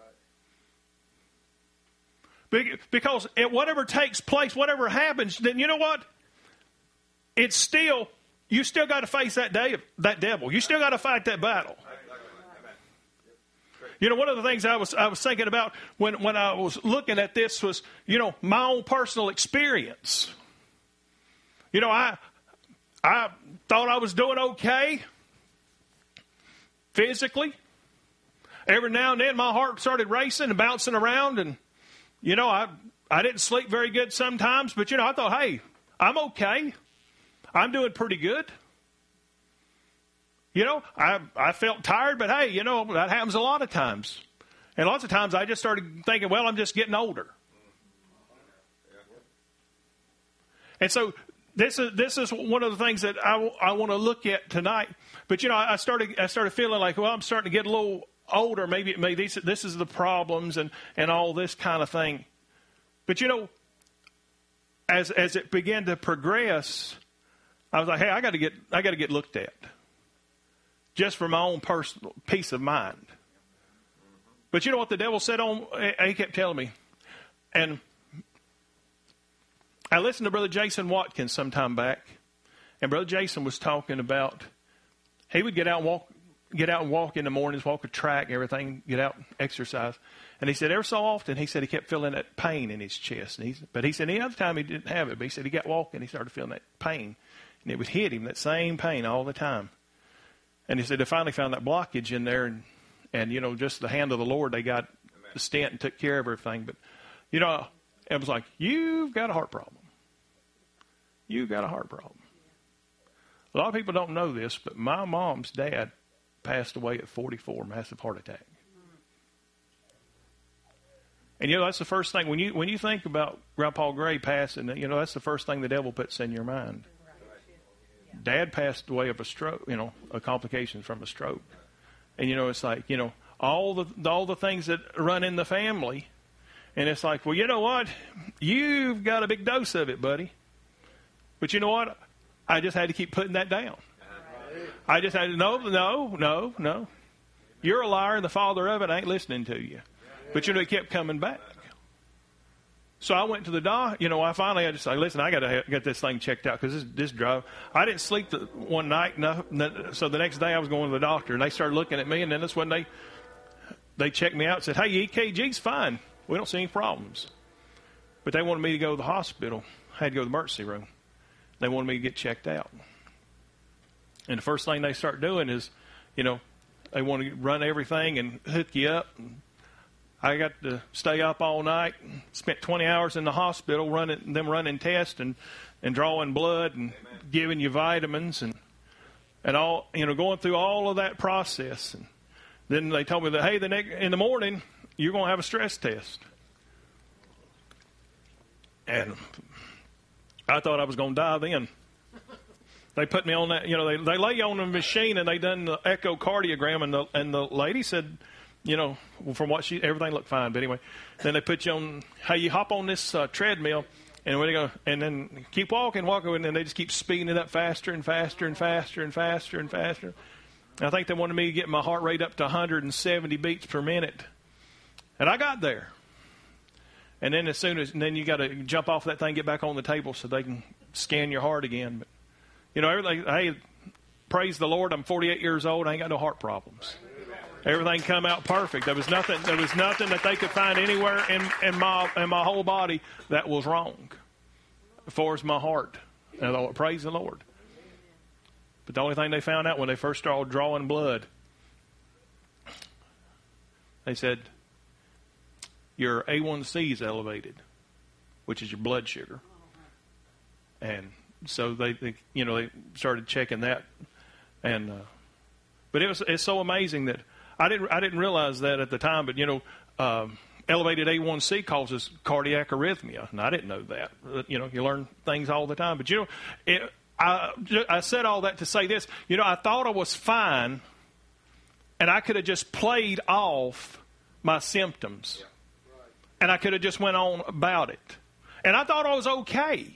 Because whatever takes place, whatever happens, then you know what? It's still, you still got to face that day, that devil. You still got to fight that battle. You know, one of the things I was I was thinking about when, when I was looking at this was, you know, my own personal experience. You know, I I thought I was doing okay physically. Every now and then my heart started racing and bouncing around, and you know, I I didn't sleep very good sometimes, but, you know, I thought, hey, I'm okay. I'm doing pretty good. You know, I I felt tired, but, hey, you know, that happens a lot of times. And lots of times I just started thinking, well, I'm just getting older. And so this is this is one of the things that I, I want to look at tonight. But, you know, I started I started feeling like, well, I'm starting to get a little older, maybe, maybe this, this is the problems and, and all this kind of thing. But, you know, as as it began to progress, I was like, hey, I got to get I got to get looked at, just for my own personal peace of mind. But you know what the devil said on? He kept telling me, and I listened to Brother Jason Watkins some time back, and Brother Jason was talking about he would get out and walk. Get out and walk in the mornings, walk a track, everything, get out and exercise. And he said every so often, he said he kept feeling that pain in his chest. And he, but he said any other time he didn't have it. But he said he got walking, he started feeling that pain. And it would hit him, that same pain all the time. And he said they finally found that blockage in there. And, and you know, just the hand of the Lord, they got Amen. The stent and took care of everything. But, you know, it was like, you've got a heart problem. You've got a heart problem. A lot of people don't know this, but my mom's dad passed away at forty-four, massive heart attack. And, you know, that's the first thing. When you when you think about Grandpa Gray passing, you know, that's the first thing the devil puts in your mind. Dad passed away of a stroke, you know, a complication from a stroke. And, you know, it's like, you know, all the all the things that run in the family. And it's like, well, you know what? You've got a big dose of it, buddy. But you know what? I just had to keep putting that down. I just had to, no, no, no, no. You're a liar, and the father of it ain't listening to you. But, you know, he kept coming back. So I went to the doc. You know, I finally had to say, listen, I got to get this thing checked out because this, this drive. I didn't sleep the, one night. No, so the next day I was going to the doctor, and they started looking at me, and then that's when they they checked me out and said, hey, your E K G's fine. We don't see any problems. But they wanted me to go to the hospital. I had to go to the emergency room. They wanted me to get checked out. And the first thing they start doing is, you know, they want to run everything and hook you up. And I got to stay up all night, spent twenty hours in the hospital running them running tests and, and drawing blood and Amen. Giving you vitamins and and all, you know, going through all of that process. And then they told me that, hey, the next, in the morning, you're going to have a stress test. And I thought I was going to die then. They put me on that, you know, they, they lay you on a machine and they done the echocardiogram, and the and the lady said, you know, from what she, everything looked fine. But anyway, then they put you on, hey, you hop on this uh, treadmill, and when they go, and then keep walking, walking, and then they just keep speeding it up faster and faster and faster and faster and faster. And I think they wanted me to get my heart rate up to one hundred seventy beats per minute, and I got there. And then as soon as, and then you got to jump off that thing, get back on the table so they can scan your heart again. But you know, everything. Hey, praise the Lord! I'm forty-eight years old. I ain't got no heart problems. Everything come out perfect. There was nothing. There was nothing that they could find anywhere in, in my in my whole body that was wrong, as far as my heart. And I thought, praise the Lord. But the only thing they found out when they first started drawing blood, they said your A one C is elevated. which is your blood sugar. And so they, they you know, they started checking that. And, uh, but it was, it's so amazing that I didn't, I didn't realize that at the time, but, you know, um, elevated A one C causes cardiac arrhythmia, and I didn't know that. You know, you learn things all the time. But, you know, it, I, I said all that to say this. You know, I thought I was fine, and I could have just played off my symptoms, and I could have just went on about it. And I thought I was okay.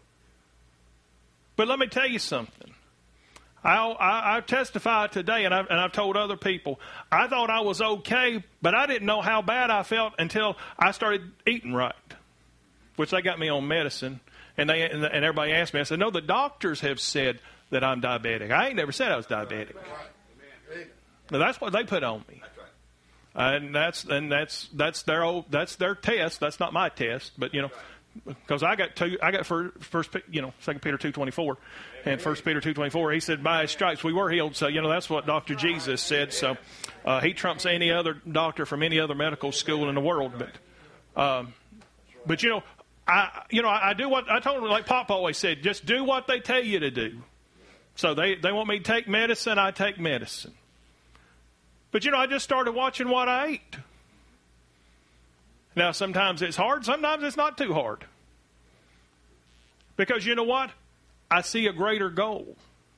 But let me tell you something. I, I, I testify today, and I've, and I've told other people, I thought I was okay, but I didn't know how bad I felt until I started eating right, which they got me on medicine. And they and, and everybody asked me, I said, no, the doctors have said that I'm diabetic. I ain't never said I was diabetic. Now, that's what they put on me. And that's and that's that's their old that's their test. That's not my test, but you know, because I got two, I got first, first you know, Second Peter two twenty four, and First Peter two twenty four. He said, "By His stripes we were healed." So you know that's what Doctor Jesus said. So uh, he trumps any other doctor from any other medical school in the world. But um, but you know, I you know I, I do what I told him. Like Pop always said, just do what they tell you to do. So they they want me to take medicine, I take medicine. But, you know, I just started watching what I ate. Now, sometimes it's hard. Sometimes it's not too hard. Because, you know what? I see a greater goal.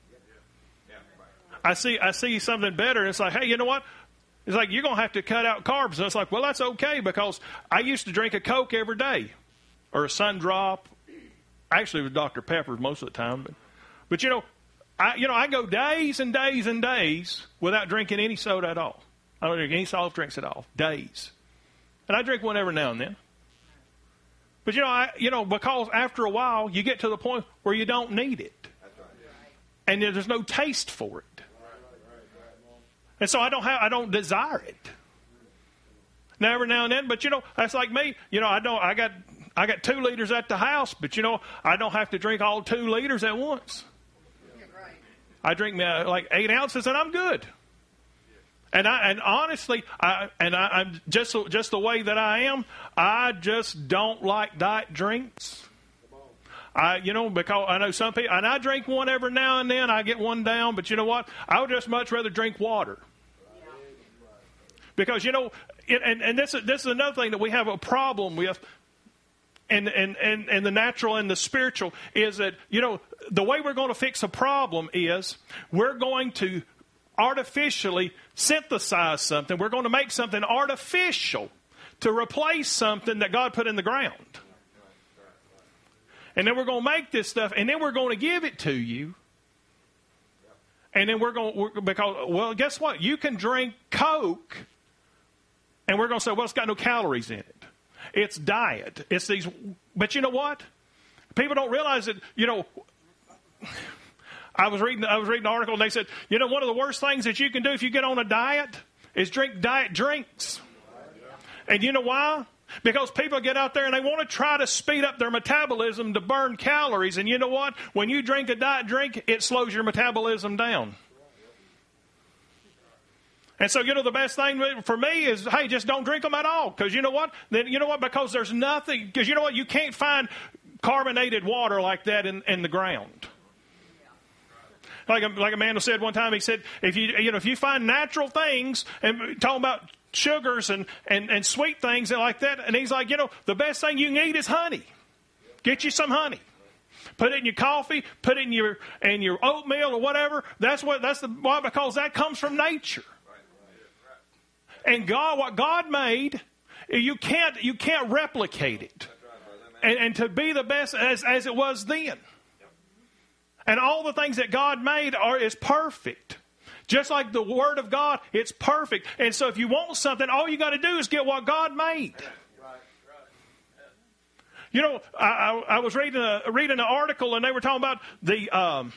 I see I see something better. And it's like, hey, you know what? It's like, you're going to have to cut out carbs. And it's like, well, that's okay because I used to drink a Coke every day or a Sun Drop. Actually, it was Doctor Pepper most of the time. But, but you know, I, you know, I go days and days and days without drinking any soda at all. I don't drink any soft drinks at all. Days. And I drink one every now and then. But, you know, I, you know, because after a while, you get to the point where you don't need it. And there's no taste for it. And so I don't have, I don't desire it. Now, every now and then, but, you know, that's like me. You know, I don't, I got, I got two liters at the house, but, you know, I don't have to drink all two liters at once. I drink uh, like eight ounces and I'm good. And I and honestly, I and I, I'm just just the way that I am. I just don't like diet drinks. I you know because I know some people, and I drink one every now and then. I get one down, but you know what? I would just much rather drink water. Because you know, it, and and this is this is another thing that we have a problem with. And, and, and, and the natural and the spiritual is that, you know, the way we're going to fix a problem is we're going to artificially synthesize something. We're going to make something artificial to replace something that God put in the ground. And then we're going to make this stuff, and then we're going to give it to you. And then we're going to, because, well, guess what? You can drink Coke, and we're going to say, well, it's got no calories in it. It's diet. It's these, but you know what? People don't realize that. You know, I was reading. I was reading an article, and they said, you know, one of the worst things that you can do if you get on a diet is drink diet drinks. And you know why? Because people get out there and they want to try to speed up their metabolism to burn calories. And you know what? When you drink a diet drink, it slows your metabolism down. And so, you know, the best thing for me is, hey, just don't drink them at all. Because you know what? Then you know what? Because there's nothing. Because you know what? You can't find carbonated water like that in, in the ground. Like a, like a man said one time, he said, if you you know if you find natural things and talking about sugars and, and, and sweet things and like that, and he's like, you know, the best thing you can eat is honey. Get you some honey. Put it in your coffee. Put it in your in your oatmeal or whatever. That's what that's the why because that comes from nature. And God, what God made, you can't you can't replicate it, and, and to be the best as as it was then. And all the things that God made are is perfect, just like the Word of God. It's perfect. And so, if you want something, all you got to do is get what God made. You know, I, I, I was reading a reading an article, and they were talking about the um,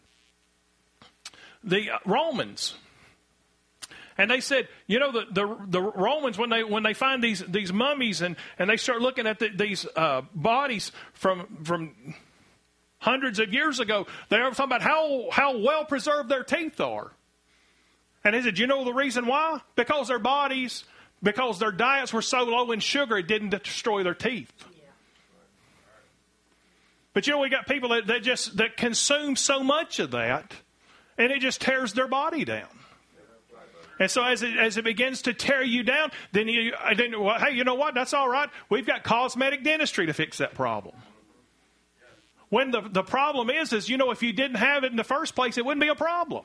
the Romans. And they said, you know, the, the the Romans, when they when they find these these mummies and, and they start looking at the, these uh, bodies from from hundreds of years ago, they were talking about how, how well preserved their teeth are. And they said, you know the reason why? Because their bodies, because their diets were so low in sugar, it didn't destroy their teeth. But you know, we got people that, that just that consume so much of that, and it just tears their body down. And so as it, as it begins to tear you down, then you, then, well, hey, you know what? That's all right. We've got cosmetic dentistry to fix that problem. When the, the problem is, is, you know, if you didn't have it in the first place, it wouldn't be a problem.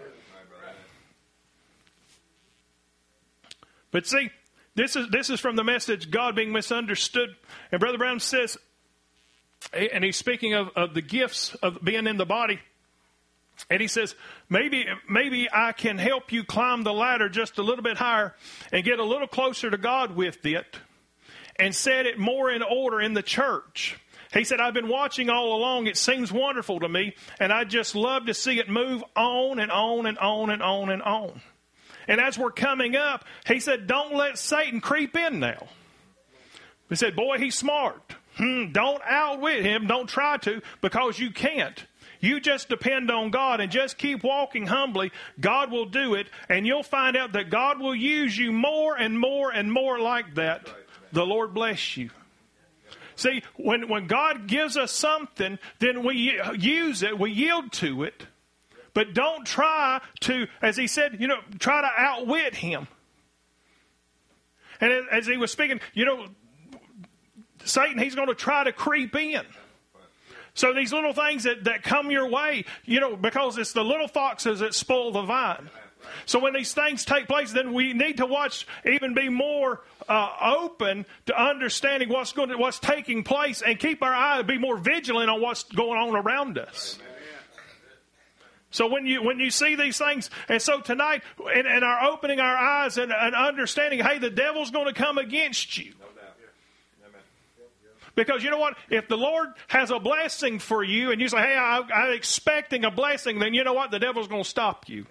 But see, this is this is from the message, God Being Misunderstood. And Brother Brown says, and he's speaking of, of the gifts of being in the body. And he says, maybe maybe I can help you climb the ladder just a little bit higher and get a little closer to God with it and set it more in order in the church. He said, I've been watching all along. It seems wonderful to me, and I just love to see it move on and on and on and on and on. And as we're coming up, he said, don't let Satan creep in now. He said, boy, he's smart. Hmm, don't outwit him. Don't try to, because you can't. You just depend on God and just keep walking humbly. God will do it, and you'll find out that God will use you more and more and more like that. The Lord bless you. See, when, when God gives us something, then we use it, we yield to it. But don't try to, as he said, you know, try to outwit him. And as he was speaking, you know, Satan, he's going to try to creep in. So these little things that, that come your way, you know, because it's the little foxes that spoil the vine. So when these things take place, then we need to watch, even be more uh, open to understanding what's going to, what's taking place, and keep our eye, be more vigilant on what's going on around us. So when you when you see these things, and so tonight, and, and our opening our eyes and, and understanding, hey, the devil's going to come against you. Because you know what? If the Lord has a blessing for you, and you say, hey, I, I'm expecting a blessing, then you know what? The devil's going to stop you.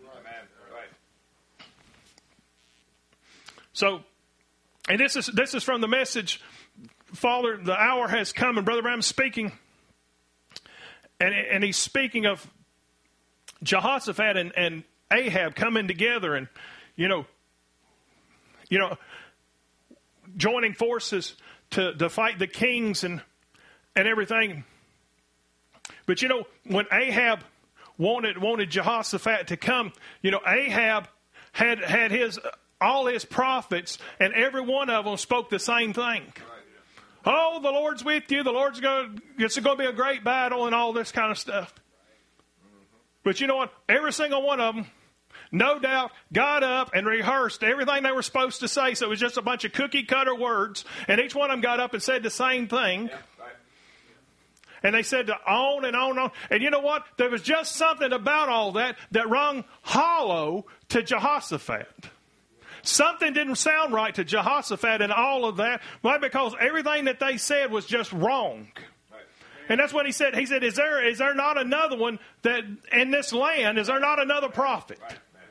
So, and this is this is from the message, Father, the hour has come, and Brother Bram's speaking, and, and he's speaking of Jehoshaphat and, and Ahab coming together, and, you know, you know, joining forces to, to fight the kings and and everything. But, you know, when Ahab wanted wanted Jehoshaphat to come, you know, Ahab had had his all his prophets, and every one of them spoke the same thing. Oh, the Lord's with you. The Lord's going. It's going to be a great battle and all this kind of stuff. But you know what? Every single one of them, no doubt, got up and rehearsed everything they were supposed to say. So it was just a bunch of cookie cutter words, and each one of them got up and said the same thing. And they said on and on and on. And you know what? There was just something about all that that rung hollow to Jehoshaphat. Something didn't sound right to Jehoshaphat and all of that. Why? Because everything that they said was just wrong. And that's what he said. He said, is there is there not another one that in this land, is there not another prophet?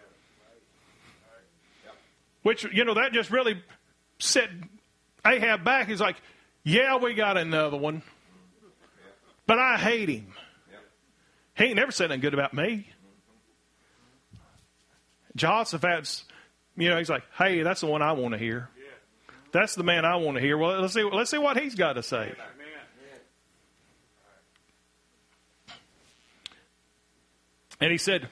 Which, you know, that just really set Ahab back. He's like, yeah, we got another one. But I hate him. He ain't never said anything good about me. Jehoshaphat's, you know, he's like, hey, that's the one I want to hear. That's the man I want to hear. Well, let's see, let's see what he's got to say. And he said,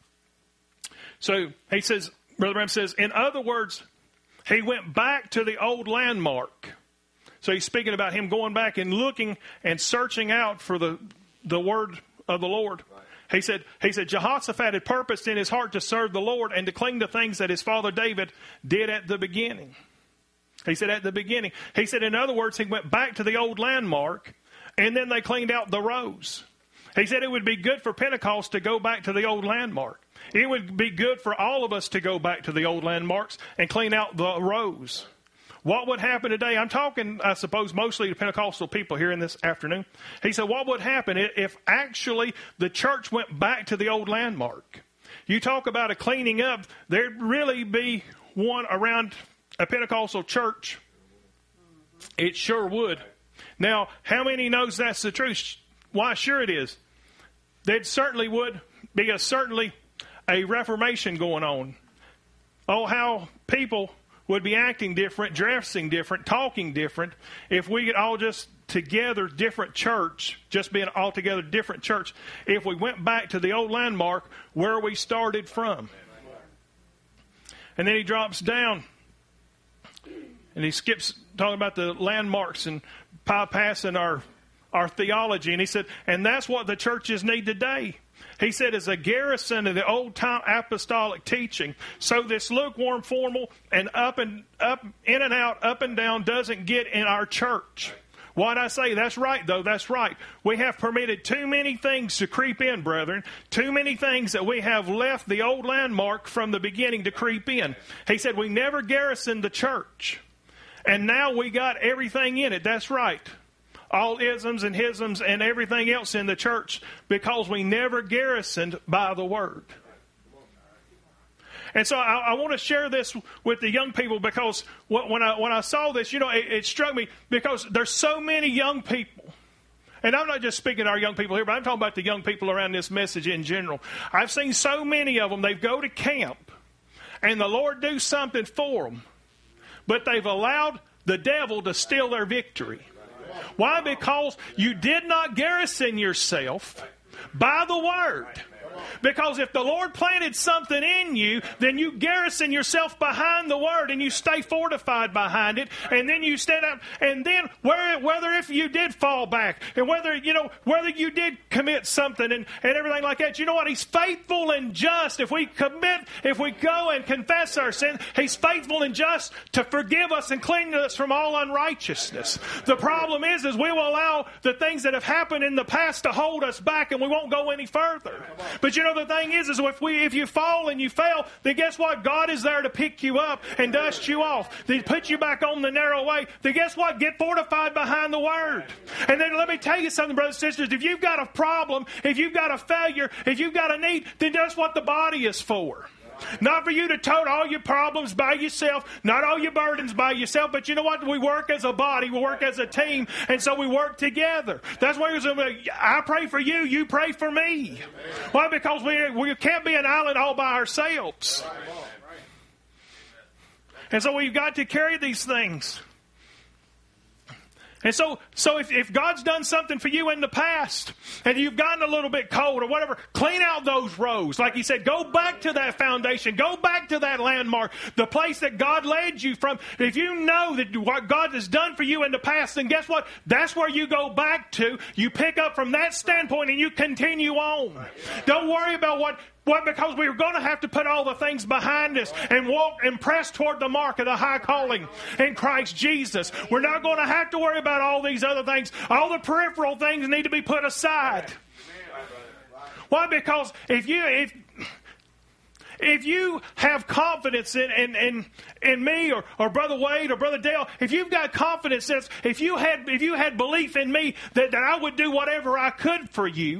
so he says, Brother Bram says, in other words, he went back to the old landmark. So he's speaking about him going back and looking and searching out for the, the word of the Lord. Right. He said, he said, Jehoshaphat had purposed in his heart to serve the Lord and to cling to things that his father David did at the beginning. He said at the beginning. He said, in other words, he went back to the old landmark, and then they cleaned out the rows. He said it would be good for Pentecost to go back to the old landmark. It would be good for all of us to go back to the old landmarks and clean out the rows. What would happen today? I'm talking, I suppose, mostly to Pentecostal people here in this afternoon. He said, what would happen if actually the church went back to the old landmark? You talk about a cleaning up, there'd really be one around a Pentecostal church. It sure would. Now, how many knows that's the truth? Why, sure it is. There certainly would be a certainly a reformation going on. Oh, how people would be acting different, dressing different, talking different if we could all just together different church, just being all together different church, if we went back to the old landmark where we started from. And then he drops down and he skips talking about the landmarks and bypassing our, our theology. And he said, and that's what the churches need today. He said, as a garrison of the old-time apostolic teaching, so this lukewarm, formal, and up and up, in and out, up and down doesn't get in our church. Why'd I say? That's right, though. That's right. We have permitted too many things to creep in, brethren. Too many things that we have left the old landmark from the beginning to creep in. He said, we never garrisoned the church. And now we got everything in it. That's right. All isms and hisms and everything else in the church because we never garrisoned by the word. And so I, I want to share this with the young people because when I when I saw this, you know, it, it struck me because there's so many young people. And I'm not just speaking to our young people here, but I'm talking about the young people around this message in general. I've seen so many of them, they go to camp and the Lord do something for them, but they've allowed the devil to steal their victory. Why? Because you did not garrison yourself by the word. Because if the Lord planted something in you, then you garrison yourself behind the word and you stay fortified behind it. And then you stand up. And then where, whether if you did fall back and whether, you know, whether you did commit something and, and everything like that, you know what? He's faithful and just. If we commit, if we go and confess our sin, He's faithful and just to forgive us and cleanse us from all unrighteousness. The problem is, is we will allow the things that have happened in the past to hold us back and we won't go any further. But you know, the thing is, is if we, if you fall and you fail, then guess what? God is there to pick you up and dust you off. They put you back on the narrow way. Then guess what? Get fortified behind the word. And then let me tell you something, brothers and sisters. If you've got a problem, if you've got a failure, if you've got a need, then that's what the body is for. Not for you to tote all your problems by yourself, not all your burdens by yourself, but you know what? We work as a body, we work as a team, and so we work together. That's why I pray for you, you pray for me. Why? Because we, we can't be an island all by ourselves. And so we've got to carry these things. And so, so if, if God's done something for you in the past and you've gotten a little bit cold or whatever, clean out those rows. Like He said, go back to that foundation. Go back to that landmark, the place that God led you from. If you know that what God has done for you in the past, then guess what? That's where you go back to. You pick up from that standpoint and you continue on. Don't worry about what... Well, because we're going to have to put all the things behind us and walk and press toward the mark of the high calling in Christ Jesus. We're not going to have to worry about all these other things. All the peripheral things need to be put aside. Why? Because if you if if you have confidence in in, in, in me or, or Brother Wade or Brother Dale, if you've got confidence, if you had if you had belief in me that, that I would do whatever I could for you.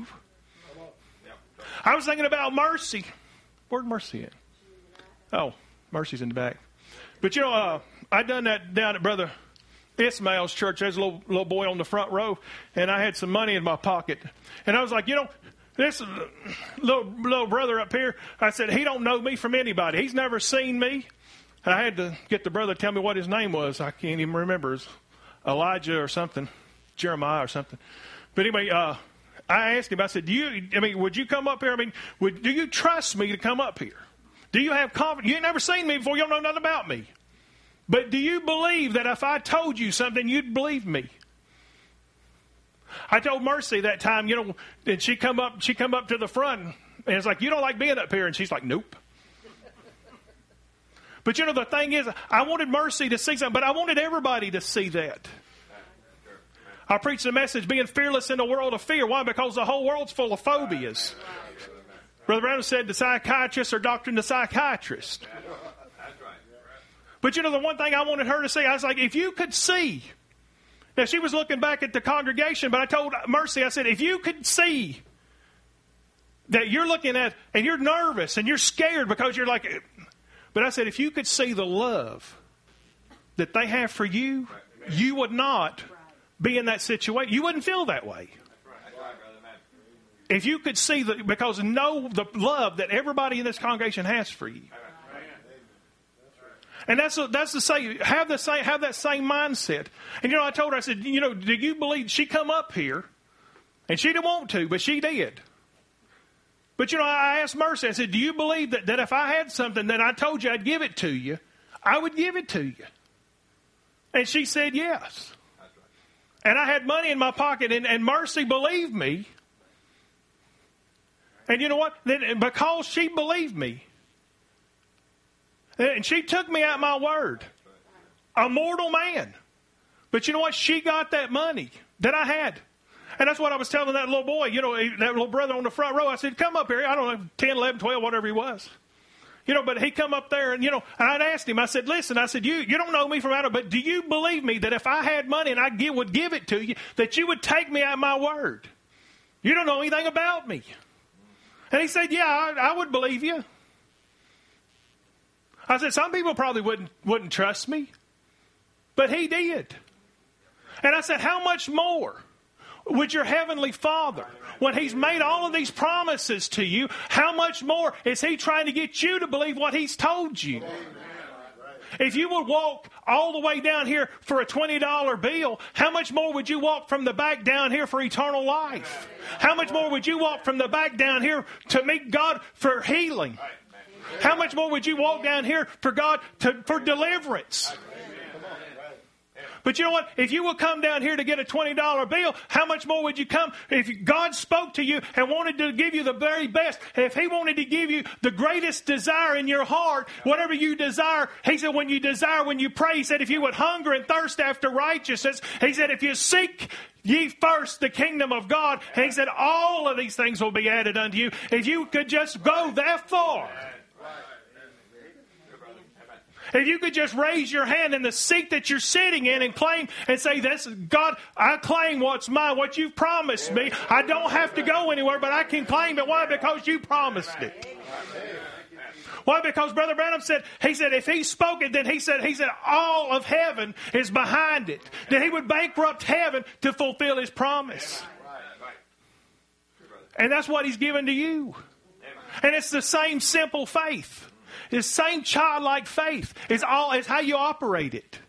I was thinking about Mercy. Where'd Mercy at? Oh, Mercy's in the back. But you know, uh, I done that down at Brother Ismail's church. There's a little, little boy on the front row, and I had some money in my pocket. And I was like, you know, this little, little brother up here, I said, he don't know me from anybody. He's never seen me. And I had to get the brother to tell me what his name was. I can't even remember. It's Elijah or something, Jeremiah or something. But anyway, uh, I asked him, I said, do you, I mean, would you come up here? I mean, would, do you trust me to come up here? Do you have confidence? You ain't never seen me before. You don't know nothing about me. But do you believe that if I told you something, you'd believe me? I told Mercy that time, you know, and she come up, she come up to the front, and it's like, you don't like being up here. And she's like, nope. But you know, the thing is, I wanted Mercy to see something, but I wanted everybody to see that. I preached the message, being fearless in a world of fear. Why? Because the whole world's full of phobias. Brother Brown said the psychiatrists are doctoring the psychiatrist. But you know, the one thing I wanted her to see, I was like, if you could see. Now, she was looking back at the congregation, but I told Mercy, I said, if you could see that you're looking at, and you're nervous, and you're scared because you're like, but I said, if you could see the love that they have for you, you would not be in that situation. You wouldn't feel that way. If you could see the, because know the love that everybody in this congregation has for you. And that's a, that's the same. Have the same. Have that same mindset. And you know, I told her, I said, you know, do you believe she come up here, and she didn't want to, but she did. But you know, I asked Mercy. I said, do you believe that, that if I had something that I told you I'd give it to you, I would give it to you? And she said yes. And I had money in my pocket, and, and Mercy believed me. And you know what? Then because she believed me, and she took me at my word, a mortal man. But you know what? She got that money that I had. And that's what I was telling that little boy, you know, that little brother on the front row. I said, come up here. I don't know, ten, eleven, twelve, whatever he was. You know, but he come up there and, you know, and I'd asked him, I said, listen, I said, you you don't know me from Adam, but do you believe me that if I had money and I give, would give it to you, that you would take me at my word? You don't know anything about me. And he said, yeah, I, I would believe you. I said, some people probably wouldn't wouldn't trust me, but he did. And I said, how much more would your heavenly Father, when he's made all of these promises to you, how much more is he trying to get you to believe what he's told you? If you would walk all the way down here for a twenty dollar bill, how much more would you walk from the back down here for eternal life? How much more would you walk from the back down here to meet God for healing? How much more would you walk down here for God to, for deliverance? But you know what? If you would come down here to get a twenty dollar bill, how much more would you come if God spoke to you and wanted to give you the very best? If he wanted to give you the greatest desire in your heart, whatever you desire, he said, when you desire, when you pray, he said, if you would hunger and thirst after righteousness, he said, if you seek ye first the kingdom of God, and he said, all of these things will be added unto you. If you could just go that far. If you could just raise your hand in the seat that you're sitting in and claim and say, "This God, I claim what's mine, what you've promised me. I don't have to go anywhere, but I can claim it." Why? Because you promised it. Why? Because Brother Branham said, he said, if he spoke it, then he said, he said, all of heaven is behind it. That he would bankrupt heaven to fulfill his promise. And that's what he's given to you. And it's the same simple faith. The same childlike faith is all is how you operate it.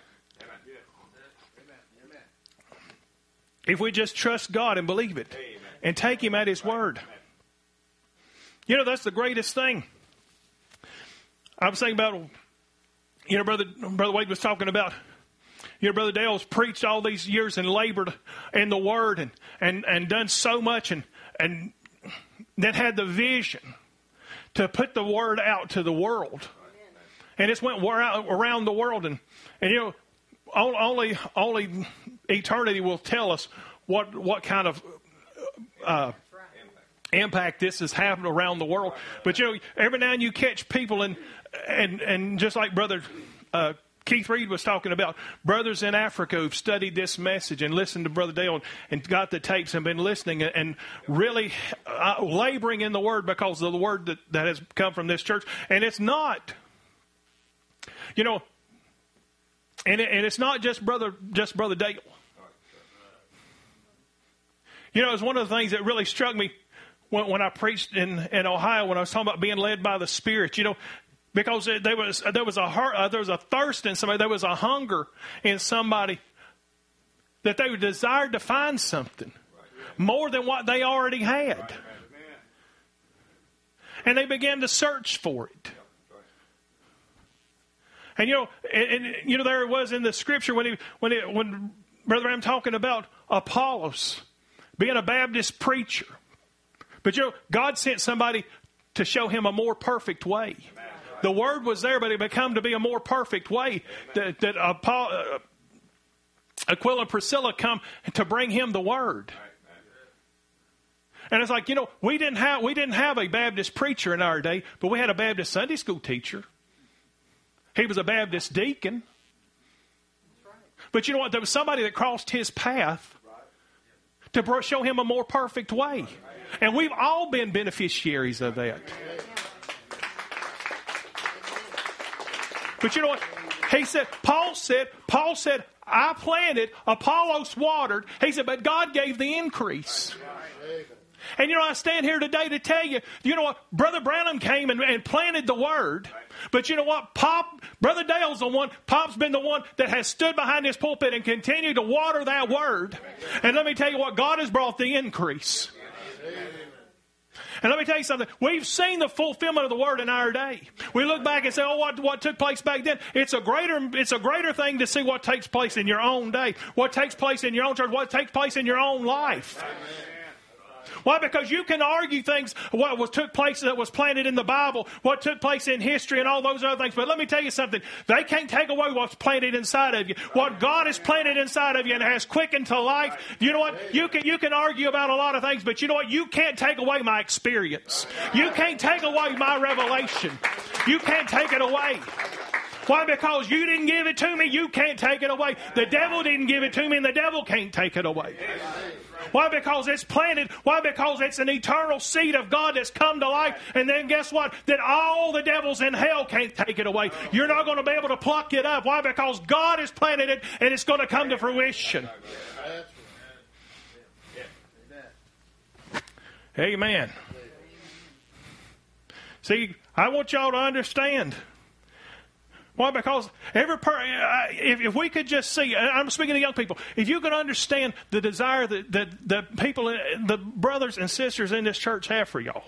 If we just trust God and believe it and take him at his word. You know, that's the greatest thing. I was thinking about, you know, Brother Brother Wade was talking about, you know, Brother Dale's preached all these years and labored in the word and, and, and done so much and, and then had the vision to put the word out to the world. And it's went around the world. And, and you know, only only eternity will tell us what what kind of uh, impact this has happened around the world. But, you know, every now and you catch people, and, and, and just like Brother uh, Keith Reed was talking about, brothers in Africa who've studied this message and listened to Brother Dale and, and got the tapes and been listening and, and really uh, laboring in the Word because of the Word that, that has come from this church. And it's not, you know, and, it, and it's not just Brother just Brother Dale. You know, it's one of the things that really struck me when, when I preached in, in Ohio, when I was talking about being led by the Spirit. You know, because there was there was a uh, there was a thirst in somebody, there was a hunger in somebody that they desired to find something more than what they already had, and they began to search for it. And you know, and, and you know, there it was in the scripture when he when it, when Brother Ram talking about Apollos being a Baptist preacher, but you know, God sent somebody to show him a more perfect way. The word was there, but it became to be a more perfect way. That, that uh, Paul, uh, Aquila and Priscilla come to bring him the word. And it's like, you know, we didn't have we didn't have a Baptist preacher in our day, but we had a Baptist Sunday school teacher. He was a Baptist deacon. But you know what? There was somebody that crossed his path to show him a more perfect way. And we've all been beneficiaries of that. But you know what? He said, Paul said, Paul said, I planted, Apollos watered. He said, but God gave the increase. And, you know, I stand here today to tell you, you know what? Brother Branham came and, and planted the word. But you know what? Pop, Brother Dale's the one, Pop's been the one that has stood behind this pulpit and continued to water that word. And let me tell you what, God has brought the increase. And let me tell you something. We've seen the fulfillment of the word in our day. We look back and say, oh, what, what took place back then? It's a greater, it's a greater thing to see what takes place in your own day, what takes place in your own church, what takes place in your own life. Why? Because you can argue things, what was took place that was planted in the Bible, what took place in history and all those other things. But let me tell you something. They can't take away what's planted inside of you. What God has planted inside of you and has quickened to life. You know what? You can, you can argue about a lot of things, but you know what? You can't take away my experience. You can't take away my revelation. You can't take it away. Why? Because you didn't give it to me, you can't take it away. The devil didn't give it to me, and the devil can't take it away. Why? Because it's planted. Why? Because it's an eternal seed of God that's come to life. And then guess what? That all the devils in hell can't take it away. You're not going to be able to pluck it up. Why? Because God has planted it, and it's going to come to fruition. Amen. See, I want y'all to understand. Why? Because every per, if, if we could just see, I'm speaking to young people, if you could understand the desire that, that the people, the brothers and sisters in this church have for y'all.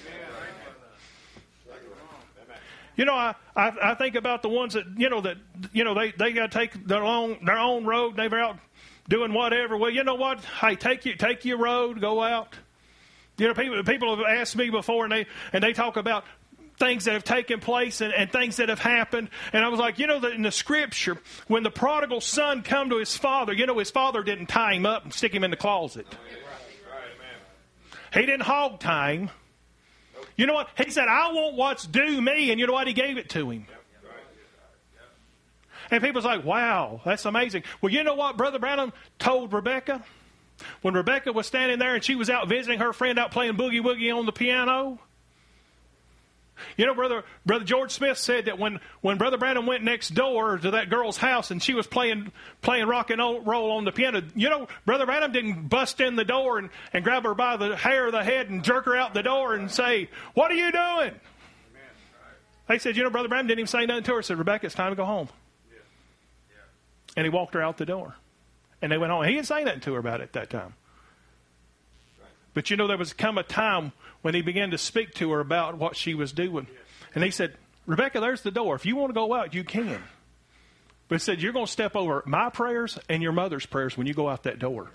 You know, I, I, I think about the ones that, you know, that, you know, they, they got to take their own, their own road, and they're out doing whatever. Well, you know what? Hey, take you, take your road, go out. You know, people, people have asked me before, and they, and they talk about things that have taken place and, and things that have happened. And I was like, you know, that in the scripture, when the prodigal son come to his father, you know, his father didn't tie him up and stick him in the closet. He didn't hog tie him. You know what? He said, I want what's due me. And you know what? He gave it to him. And people's like, wow, that's amazing. Well, you know what Brother Branham told Rebecca? When Rebecca was standing there and she was out visiting her friend out playing boogie woogie on the piano. You know, Brother Brother George Smith said that when, when Brother Branham went next door to that girl's house and she was playing playing rock and roll on the piano, you know, Brother Branham didn't bust in the door and, and grab her by the hair of the head and jerk her out the door and say, what are you doing? They said, you know, Brother Branham didn't even say nothing to her. He said, Rebecca, it's time to go home. And he walked her out the door. And they went home. He didn't say nothing to her about it at that time. But you know, there was come a time when he began to speak to her about what she was doing. And he said, Rebecca, there's the door. If you want to go out, you can. But he said, you're going to step over my prayers and your mother's prayers when you go out that door.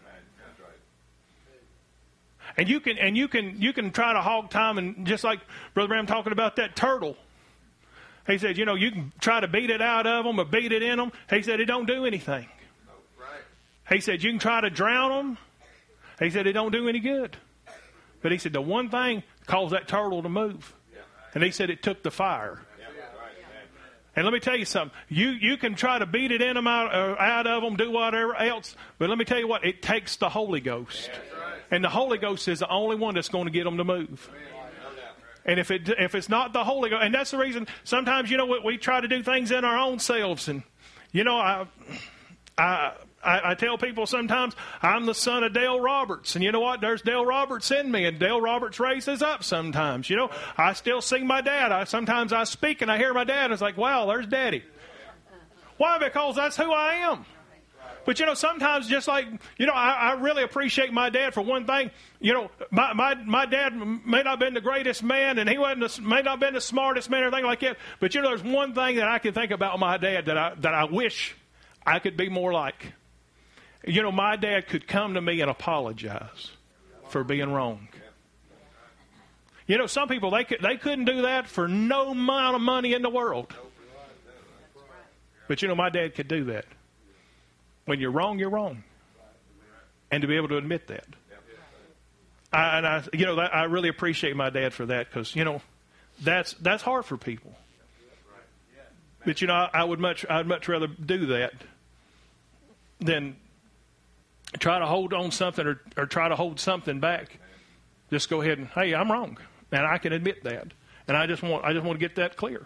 And you can and you can you can try to hog time, and just like Brother Branham talking about that turtle. He said, you know, you can try to beat it out of them or beat it in them. He said, it don't do anything. He said, you can try to drown them. He said, it don't do any good. But he said, the one thing caused that turtle to move. And he said, it took the fire. And let me tell you something. You you can try to beat it in them out, uh, out of them, do whatever else. But let me tell you what, it takes the Holy Ghost. And the Holy Ghost is the only one that's going to get them to move. And if it if it's not the Holy Ghost, and that's the reason sometimes, you know, we, we try to do things in our own selves. And, you know, I... I I, I tell people sometimes I'm the son of Dale Roberts. And you know what? There's Dale Roberts in me. And Dale Roberts raises up sometimes. You know, I still see my dad. I Sometimes I speak and I hear my dad. And it's like, wow, there's Daddy. Why? Because that's who I am. But, you know, sometimes just like, you know, I, I really appreciate my dad for one thing. You know, my, my, my dad may not have been the greatest man, and he wasn't the, may not have been the smartest man or anything like that. But, you know, there's one thing that I can think about my dad that I that I wish I could be more like. You know, my dad could come to me and apologize for being wrong. You know, some people, they could, they couldn't do that for no amount of money in the world. But, you know, my dad could do that. When you're wrong, you're wrong. And to be able to admit that. I, and, I, you know, I really appreciate my dad for that because, you know, that's that's hard for people. But, you know, I, I would much, I'd much rather do that than try to hold on something or, or try to hold something back. Just go ahead and, hey, I'm wrong. And I can admit that. And I just want I just want to get that clear.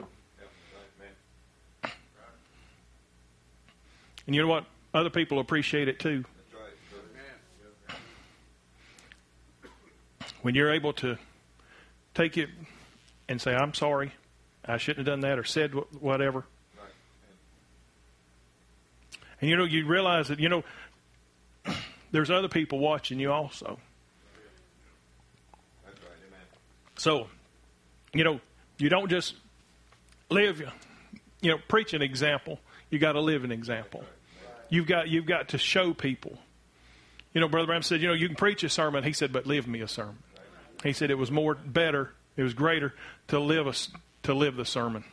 And you know what? Other people appreciate it too. when you're able to take it and say, I'm sorry, I shouldn't have done that or said whatever. And, you know, you realize that, you know, there's other people watching you also. So, you know, you don't just live, you know, preach an example. You got to live an example. You've got you've got to show people. You know, Brother Branham said, you know, you can preach a sermon. He said, but live me a sermon. He said it was more better, it was greater to live a, to live the sermon.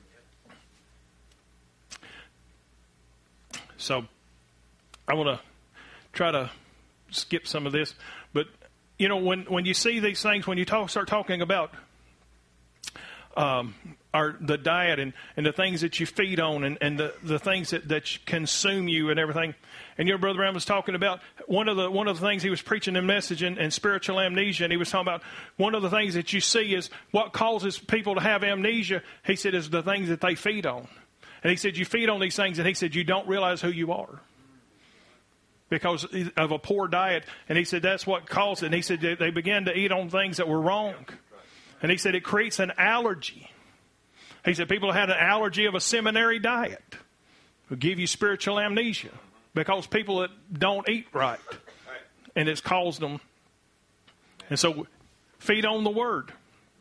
So, I want to try to skip some of this, but you know, when, when you see these things, when you talk, start talking about um, our the diet and, and the things that you feed on and, and the, the things that, that consume you and everything, and your Brother Brown was talking about one of the one of the things he was preaching in message and, and spiritual amnesia, and he was talking about one of the things that you see is what causes people to have amnesia. He said is the things that they feed on, and he said you feed on these things, and he said you don't realize who you are because of a poor diet. And he said that's what caused it. And he said they began to eat on things that were wrong. And he said it creates an allergy. He said people had an allergy of a seminary diet. Will give you spiritual amnesia because people that don't eat right. And it's caused them. And so feed on the Word.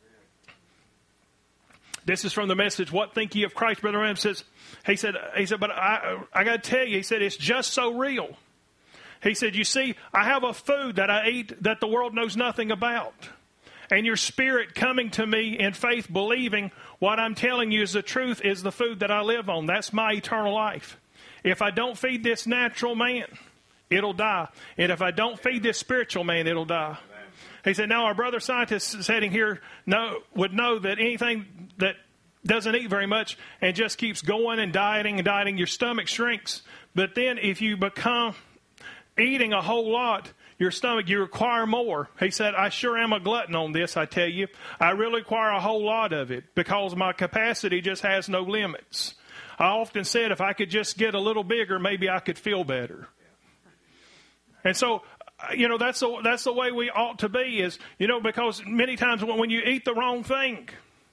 This is from the message, What Think Ye of Christ? Brother Ram says, he said, he said, but I, I got to tell you, he said, it's just so real. He said, you see, I have a food that I eat that the world knows nothing about. And your spirit coming to me in faith, believing what I'm telling you is the truth, is the food that I live on. That's my eternal life. If I don't feed this natural man, it'll die. And if I don't feed this spiritual man, it'll die. He said, now our brother scientist sitting here know, would know that anything that doesn't eat very much and just keeps going and dieting and dieting, your stomach shrinks. But then if you become eating a whole lot, your stomach, you require more. He said, I sure am a glutton on this, I tell you. I really require a whole lot of it because my capacity just has no limits. I often said if I could just get a little bigger, maybe I could feel better. And so, you know, that's the, that's the way we ought to be is, you know, because many times when, when you eat the wrong thing,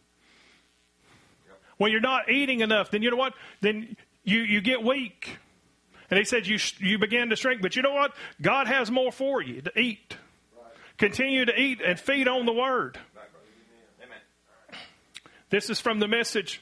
when you're not eating enough, then you know what? Then you, you get weak. And he said you you begin to shrink. But you know what? God has more for you to eat. Right. Continue to eat and feed on the Word. Right. Amen. This is from the message,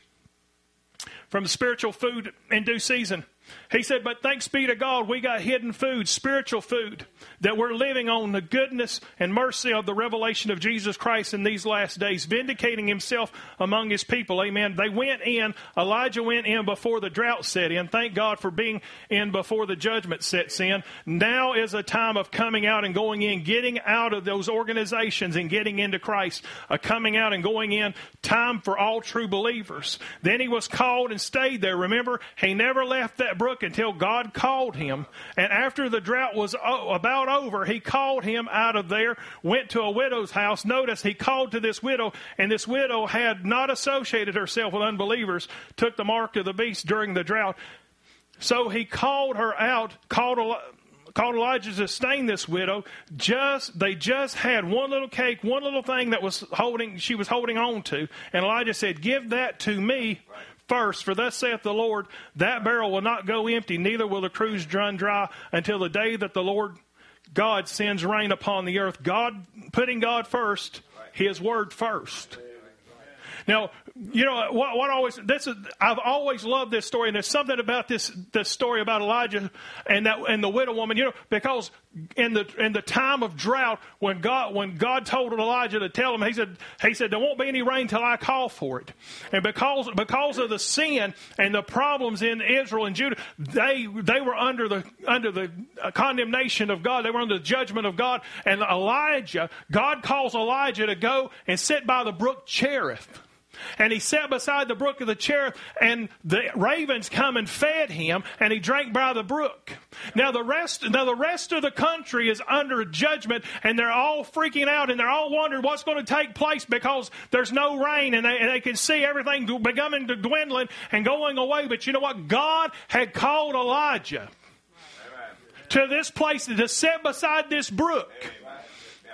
from the spiritual food in due season. He said, but thanks be to God, we got hidden food, spiritual food, that we're living on the goodness and mercy of the revelation of Jesus Christ in these last days, vindicating himself among his people. Amen. They went in, Elijah went in before the drought set in. Thank God for being in before the judgment sets in. Now is a time of coming out and going in, getting out of those organizations and getting into Christ, a coming out and going in, time for all true believers. Then he was called and stayed there. Remember, he never left that brook until God called him. And after the drought was about over, he called him out of there, went to a widow's house. Notice he called to this widow, and this widow had not associated herself with unbelievers, took the mark of the beast during the drought. So he called her out, called called Elijah to sustain this widow. Just they just had one little cake, one little thing that was holding she was holding on to. And Elijah said, give that to me first, for thus saith the Lord, that barrel will not go empty, neither will the cruse run dry until the day that the Lord God sends rain upon the earth. God, putting God first, his word first. Now, you know, what, what always, this is, I've always loved this story, and there's something about this, this story about Elijah and that, and the widow woman, you know, because in the, in the time of drought, when God, when God told Elijah to tell him, he said, he said, there won't be any rain till I call for it. And because, because of the sin and the problems in Israel and Judah, they, they were under the, under the condemnation of God. They were under the judgment of God. And Elijah, God calls Elijah to go and sit by the brook Cherith. And he sat beside the brook of the Cherith, and the ravens come and fed him, and he drank by the brook. Now the rest, now the rest of the country is under judgment, and they're all freaking out, and they're all wondering what's going to take place because there's no rain, and they, and they can see everything beginning to dwindling and going away. But you know what? God had called Elijah to this place to sit beside this brook.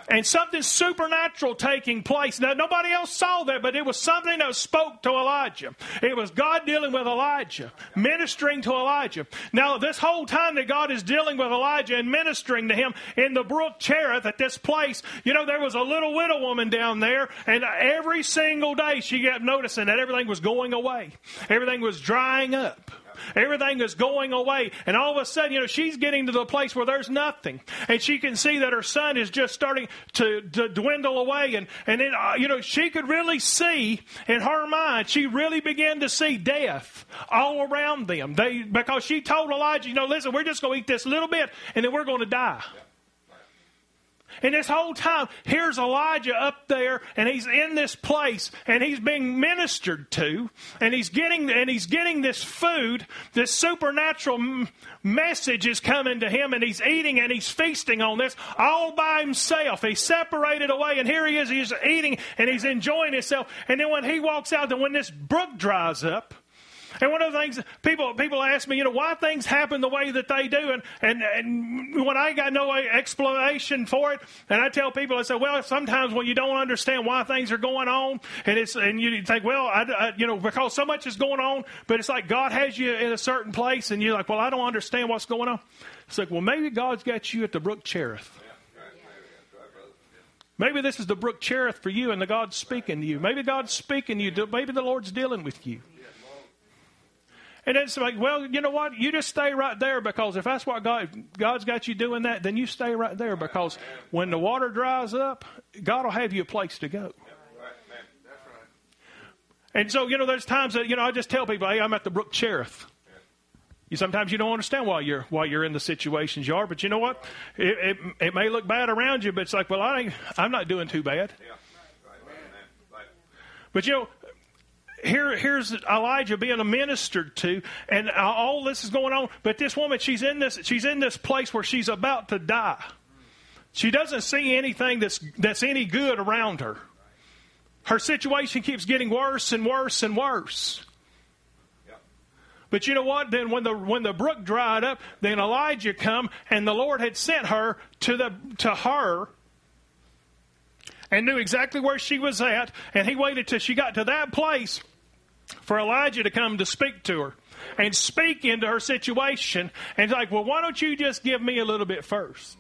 And something supernatural taking place. Now, nobody else saw that, but it was something that spoke to Elijah. It was God dealing with Elijah, ministering to Elijah. Now, this whole time that God is dealing with Elijah and ministering to him in the brook Cherith at this place, you know, there was a little widow woman down there, and every single day she kept noticing that everything was going away. Everything was drying up. Everything is going away. And all of a sudden, you know, she's getting to the place where there's nothing. And she can see that her son is just starting to, to dwindle away. And, and then, uh, you know, she could really see in her mind, she really began to see death all around them. They, because she told Elijah, you know, listen, we're just going to eat this little bit and then we're going to die. And this whole time, here's Elijah up there, and he's in this place, and he's being ministered to, and he's getting and he's getting this food. This supernatural m- message is coming to him, and he's eating and he's feasting on this all by himself. He's separated away, and here he is. He's eating and he's enjoying himself. And then when he walks out, and when this brook dries up. And one of the things, people people ask me, you know, why things happen the way that they do. And, and, and when I got no explanation for it, and I tell people, I say, well, sometimes when you don't understand why things are going on, and it's and you think, well, I, I, you know, because so much is going on, but it's like God has you in a certain place, and you're like, well, I don't understand what's going on. It's like, well, maybe God's got you at the brook Cherith. Maybe this is the brook Cherith for you, and the God's speaking to you. Maybe God's speaking to you. Maybe the Lord's dealing with you. And it's like, well, you know what? You just stay right there, because if that's what God, God's got you doing that, then you stay right there, because when the water dries up, God will have you a place to go. And so, you know, there's times that, you know, I just tell people, hey, I'm at the brook Cherith. You sometimes you don't understand why you're why you're in the situations you are, but you know what? It, it, it may look bad around you, but it's like, well, I ain't, I'm not doing too bad. But you know, Here, here's Elijah being ministered to, and all this is going on. But this woman, she's in this, she's in this place where she's about to die. She doesn't see anything that's that's any good around her. Her situation keeps getting worse and worse and worse. But you know what? Then when the when the brook dried up, then Elijah come, and the Lord had sent her to the to her. And knew exactly where she was at, and he waited till she got to that place for Elijah to come to speak to her and speak into her situation. And he's like, well, why don't you just give me a little bit first?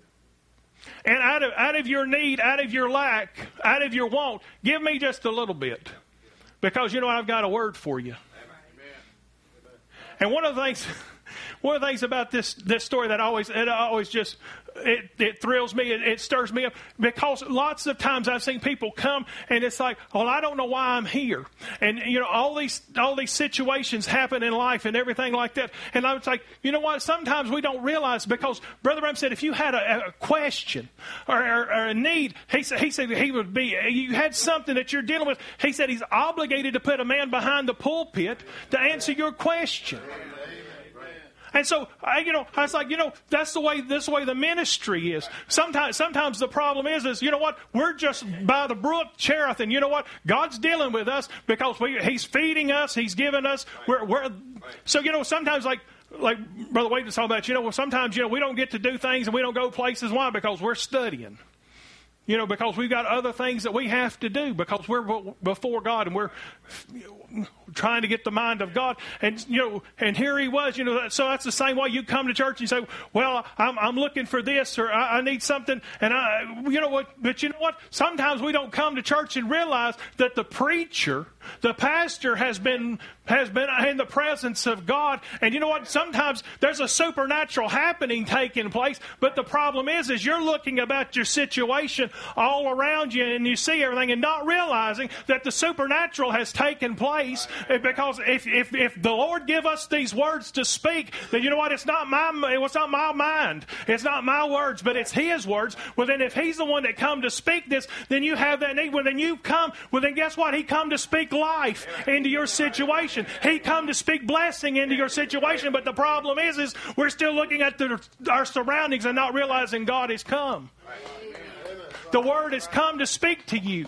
And out of out of your need, out of your lack, out of your want, give me just a little bit. Because, you know, I've got a word for you. Amen. And one of the things... One of the things about this this story that always it always just it, it thrills me, it, it stirs me up, because lots of times I've seen people come and it's like, well, I don't know why I'm here, and you know all these all these situations happen in life and everything like that, and I was like, you know what? Sometimes we don't realize, because Brother Branham said if you had a, a question or, or, or a need, he said he said he would be you had something that you're dealing with. He said he's obligated to put a man behind the pulpit to answer your question. And so, I, you know, I was like, you know, that's the way, this way the ministry is. Sometimes, sometimes the problem is, is, you know what, we're just by the brook Cherith, and you know what, God's dealing with us because we, He's feeding us, He's giving us, we're, we're, so, you know, sometimes like, like Brother Wade was talking about, you know, well, sometimes, you know, we don't get to do things and we don't go places. Why? Because we're studying. You know, because we've got other things that we have to do, because we're before God and we're trying to get the mind of God. And, you know, and here he was, you know, so that's the same way you come to church and you say, well, I'm, I'm looking for this, or I, I need something. And I, you know what, but you know what? Sometimes we don't come to church and realize that the preacher, the pastor has been, has been in the presence of God. And you know what? Sometimes there's a supernatural happening taking place, but the problem is, is you're looking about your situation all around you and you see everything and not realizing that the supernatural has taken place. Because if, if, if the Lord give us these words to speak, then you know what? It's not my, it's not my mind. It's not my words, but it's His words. Well, then if He's the one that come to speak this, then you have that need. Well, then you come, well, then guess what? He come to speak life into your situation. He come to speak blessing into your situation. But the problem is, is we're still looking at the, our surroundings and not realizing God has come. The Word has come to speak to you.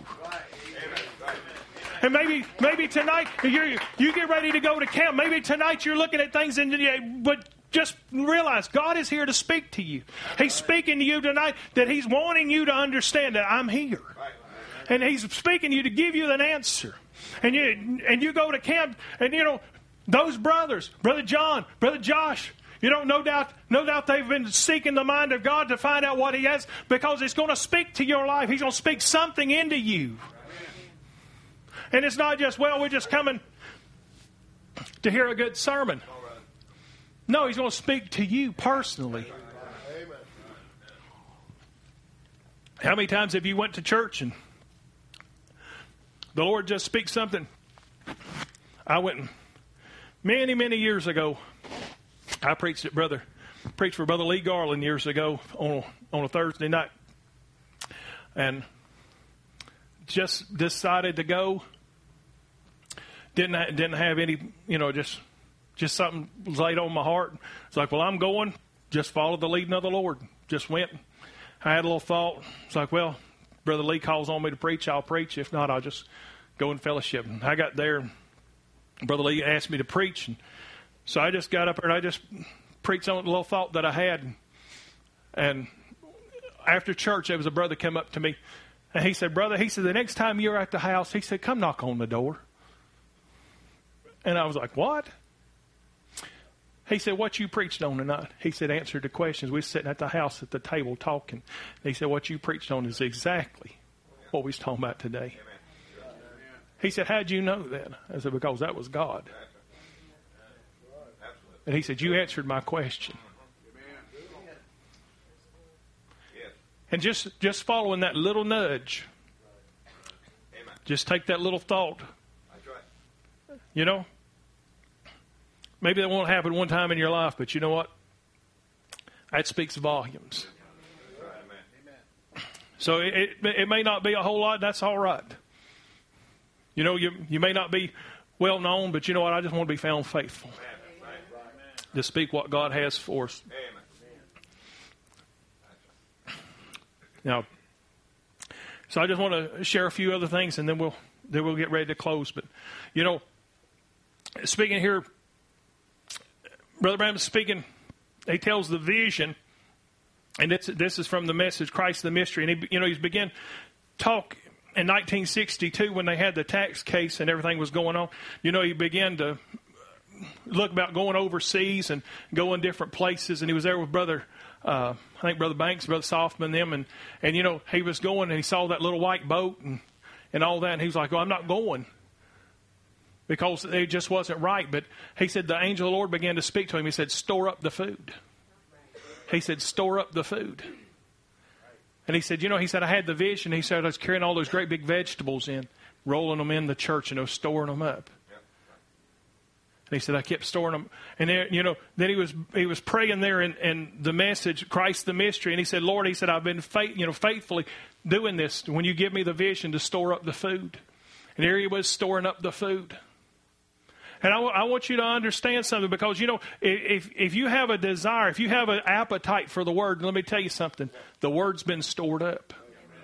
And maybe maybe tonight you you get ready to go to camp. Maybe tonight you're looking at things and but just realize God is here to speak to you. He's speaking to you tonight, that He's wanting you to understand that I'm here. And He's speaking to you to give you an answer. And you and you go to camp, and you know, those brothers, Brother John, Brother Josh, you know, no doubt, no doubt they've been seeking the mind of God to find out what He has, because it's going to speak to your life. He's going to speak something into you. And it's not just, well, we're just coming to hear a good sermon. No, He's going to speak to you personally. How many times have you went to church and the Lord just speaks something? I went many, many years ago. I preached at brother, preached for Brother Lee Garland years ago on on a Thursday night, and just decided to go. Didn't ha- didn't have any, you know, just just something was laid on my heart. It's like, well, I'm going. Just follow the leading of the Lord. Just went. I had a little thought. It's like, well, Brother Lee calls on me to preach, I'll preach. If not, I'll just go in fellowship. And I got there, and Brother Lee asked me to preach, and so I just got up there and I just preached on a little thought that I had. And after church, there was a brother come up to me, and he said, brother, he said, the next time you're at the house, he said, come knock on the door. And I was like, what? He said, what you preached on tonight? He said, answered the questions. We were sitting at the house at the table talking. He said, what you preached on is exactly what we was talking about today. He said, how'd you know that? I said, because that was God. And he said, you answered my question. And just, just following that little nudge, just take that little thought, you know, maybe that won't happen one time in your life, but you know what? That speaks volumes. So it, it, it may not be a whole lot. That's all right. You know, you, you may not be well known, but you know what? I just want to be found faithful to speak what God has for us. Now, so I just want to share a few other things, and then we'll then we'll get ready to close. But you know, speaking here, Brother Branham is speaking. He tells the vision, and it's, this is from the message, Christ the Mystery. And he, you know, he's began talk in nineteen sixty-two when they had the tax case and everything was going on. You know, he began to look about going overseas and going different places. And he was there with Brother, uh, I think Brother Banks, Brother Softman, them. And, and, you know, he was going and he saw that little white boat and, and all that. And he was like, well, I'm not going, because it just wasn't right. But he said the angel of the Lord began to speak to him. He said, store up the food. He said, store up the food. And he said, you know, he said, I had the vision. He said, I was carrying all those great big vegetables in, rolling them in the church, and I was storing them up. And he said, I kept storing them. And there, you know, then he was he was praying there in, in the message, Christ the Mystery. And he said, Lord, he said, I've been faith, you know, faithfully doing this when you give me the vision to store up the food. And there he was storing up the food. And I, w- I want you to understand something, because, you know, if if you have a desire, if you have an appetite for the Word, let me tell you something. The Word's been stored up.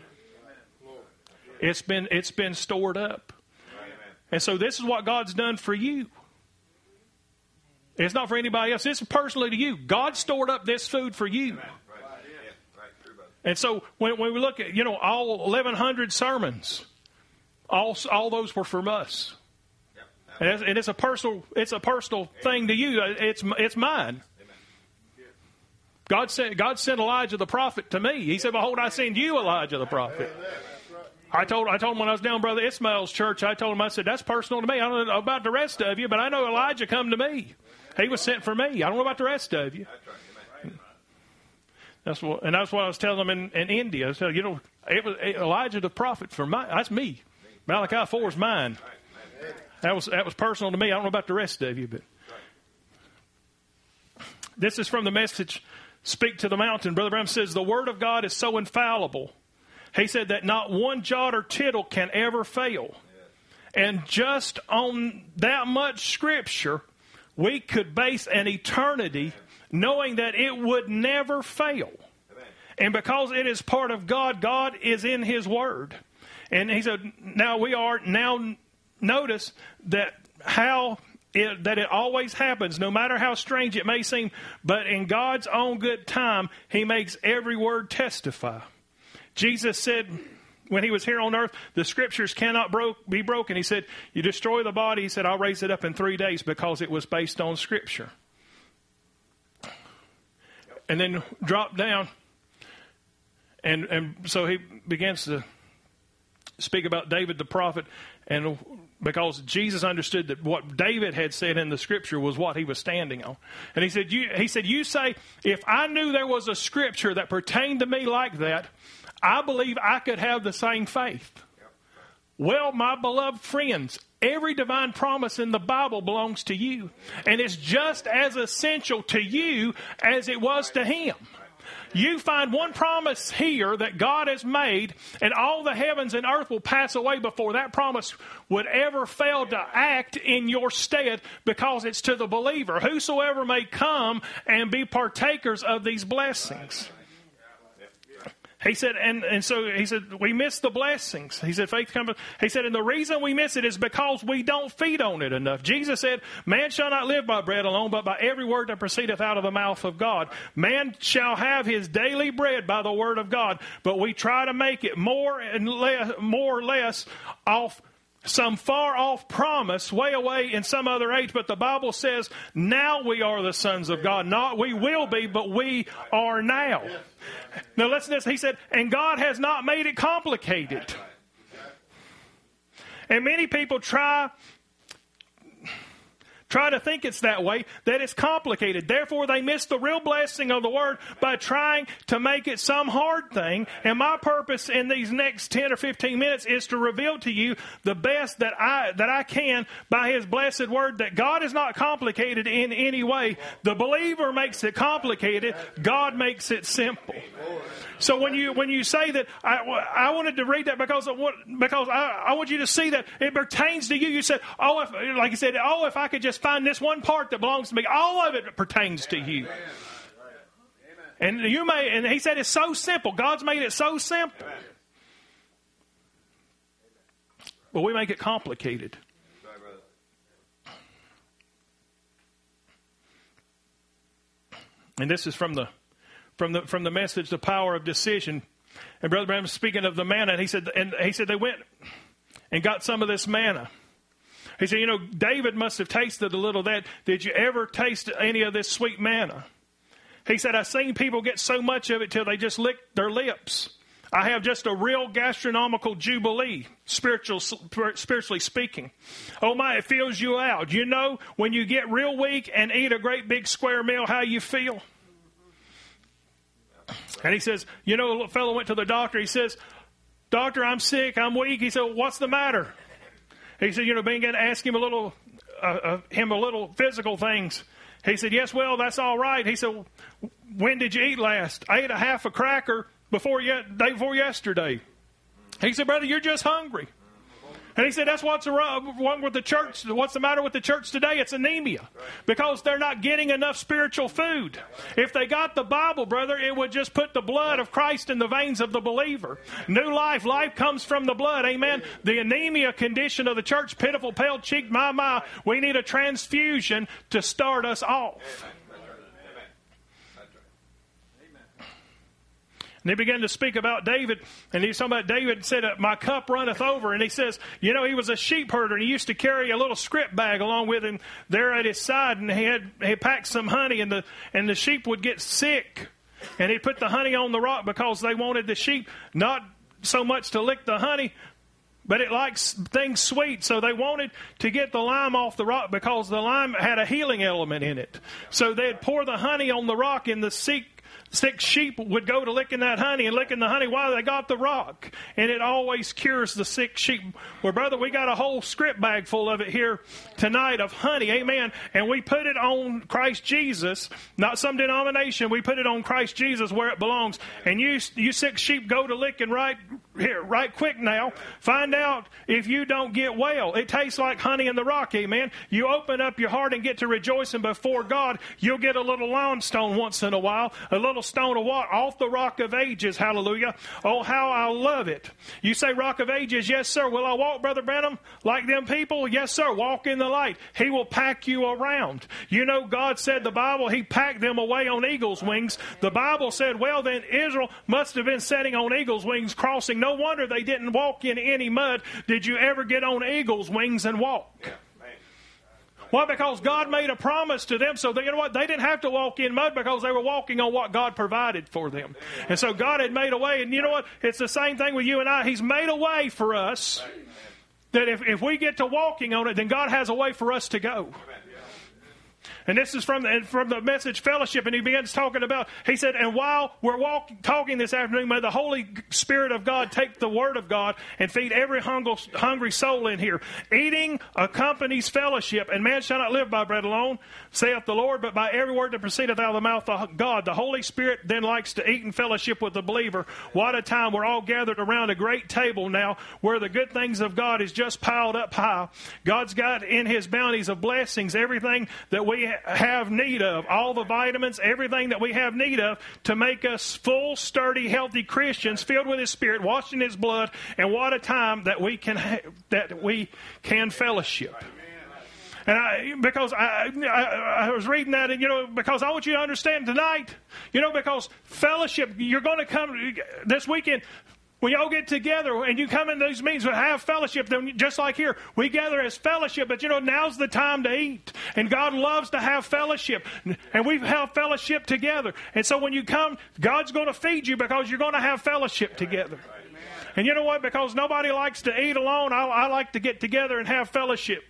It's been it's been stored up. And so this is what God's done for you. It's not for anybody else. This is personally to you. God stored up this food for you. And so when, when we look at, you know, all eleven hundred sermons, all all those were from us. And it's, and it's a personal, it's a personal thing to you. It's it's mine. God sent God sent Elijah the prophet to me. He said, "Behold, I send you, Elijah the prophet." I told I told him when I was down Brother Ismail's church. I told him, I said, "That's personal to me. I don't know about the rest of you, but I know Elijah come to me. He was sent for me. I don't know about the rest of you." That's what, and that's what I was telling them in, in India. I said, you know, it was Elijah the prophet for my. That's me. Malachi four is mine. That was that was personal to me. I don't know about the rest of you, but this is from the message, Speak to the Mountain. Brother Branham says, the Word of God is so infallible. He said that not one jot or tittle can ever fail. And just on that much Scripture, we could base an eternity knowing that it would never fail. And because it is part of God, God is in His Word. And he said, now we are, now notice that how it, that it always happens, no matter how strange it may seem. But in God's own good time, he makes every word testify. Jesus said when he was here on earth, the scriptures cannot broke, be broken. He said, you destroy the body. He said, I'll raise it up in three days because it was based on scripture. And then drop down. And, and so he begins to speak about David the prophet, and because Jesus understood that what David had said in the scripture was what he was standing on. And he said, you, he said, you say, if I knew there was a scripture that pertained to me like that, I believe I could have the same faith. Well, my beloved friends, every divine promise in the Bible belongs to you. And it's just as essential to you as it was to him. You find one promise here that God has made, and all the heavens and earth will pass away before that promise would ever fail to act in your stead, because it's to the believer. Whosoever may come and be partakers of these blessings. He said, and, and so he said, we miss the blessings. He said, faith comes. He said, and the reason we miss it is because we don't feed on it enough. Jesus said, man shall not live by bread alone, but by every word that proceedeth out of the mouth of God. Man shall have his daily bread by the word of God, but we try to make it more and less, more or less off some far off promise way away in some other age. But the Bible says, now we are the sons of God. Not we will be, but we are now. Now listen to this. He said, and God has not made it complicated. And many people try try to think it's that way, that it's complicated. Therefore, they miss the real blessing of the word by trying to make it some hard thing. And my purpose in these next ten or fifteen minutes is to reveal to you the best that I that I can by his blessed word, that God is not complicated in any way. The believer makes it complicated. God makes it simple. So when you when you say that, I, I wanted to read that because of what, because I, I want you to see that it pertains to you. You said, oh, if, like you said, oh, if I could just find this one part that belongs to me, all of it pertains to you. And you may, and he said it's so simple. God's made it so simple, but we make it complicated. And this is from the. From the from the message, The Power of Decision. And Brother Branham was speaking of the manna, and he said, and he said they went and got some of this manna. He said, you know, David must have tasted a little of that. Did you ever taste any of this sweet manna? He said, I've seen people get so much of it till they just lick their lips. I have just a real gastronomical jubilee, spiritual, spiritually speaking. Oh my, it fills you out. You know, when you get real weak and eat a great big square meal, how you feel? And he says, you know, a fellow went to the doctor. He says, doctor, I'm sick. I'm weak. He said, what's the matter? He said, you know, began to ask him a little, uh, uh, him a little physical things. He said, yes, well, that's all right. He said, when did you eat last? I ate a half a cracker before ye- day before yesterday. He said, brother, you're just hungry. And he said, that's what's wrong with the church. What's the matter with the church today? It's anemia. Because they're not getting enough spiritual food. If they got the Bible, brother, it would just put the blood of Christ in the veins of the believer. New life. Life comes from the blood. Amen. The anemia condition of the church, pitiful, pale-cheeked, my, my. We need a transfusion to start us off. And he began to speak about David, and he's talking about David and said, my cup runneth over. And he says, you know, he was a sheep herder, and he used to carry a little script bag along with him there at his side, and he had he packed some honey, and the and the sheep would get sick. And he'd put the honey on the rock because they wanted the sheep not so much to lick the honey, but it likes things sweet, so they wanted to get the lime off the rock because the lime had a healing element in it. So they'd pour the honey on the rock, and the sick Sick sheep would go to licking that honey and licking the honey while they got the rock. And it always cures the sick sheep. Well, brother, we got a whole script bag full of it here tonight of honey. Amen. And we put it on Christ Jesus, not some denomination. We put it on Christ Jesus where it belongs. And you you sick sheep go to licking right here, right quick now. Find out if you don't get well. It tastes like honey in the rock, amen. You open up your heart and get to rejoicing before God. You'll get a little limestone once in a while, a little stone of water off the rock of ages, hallelujah. Oh, how I love it. You say rock of ages, yes, sir. Will I walk, Brother Branham, like them people? Yes, sir. Walk in the light. He will pack you around. You know, God said the Bible, He packed them away on eagle's wings. The Bible said, well, then Israel must have been sitting on eagle's wings crossing. No wonder they didn't walk in any mud. Did you ever get on eagle's wings and walk? Yeah. Why? Because God made a promise to them, so that, you know what? They didn't have to walk in mud because they were walking on what God provided for them. And so God had made a way, and you know what? It's the same thing with you and I. He's made a way for us that if, if we get to walking on it, then God has a way for us to go. And this is from the, from the Message Fellowship, and he begins talking about, he said, and while we're walking, talking this afternoon, may the Holy Spirit of God take the Word of God and feed every hungry soul in here. Eating accompanies fellowship, and man shall not live by bread alone, saith the Lord, but by every word that proceedeth out of the mouth of God. The Holy Spirit then likes to eat and fellowship with the believer. What a time. We're all gathered around a great table now where the good things of God is just piled up high. God's got in His bounties of blessings everything that we have need of, all the vitamins, everything that we have need of to make us full, sturdy, healthy Christians filled with His Spirit, washed in His blood, and what a time that we can ha- that we can fellowship. And I, because I, I, I was reading that, and you know, because I want you to understand tonight, you know, because fellowship, you're going to come this weekend. When y'all get together and you come in these meetings and have fellowship, then just like here, we gather as fellowship, but you know, now's the time to eat. And God loves to have fellowship. And we have fellowship together. And so when you come, God's going to feed you because you're going to have fellowship together. And you know what? Because nobody likes to eat alone, I, I like to get together and have fellowship.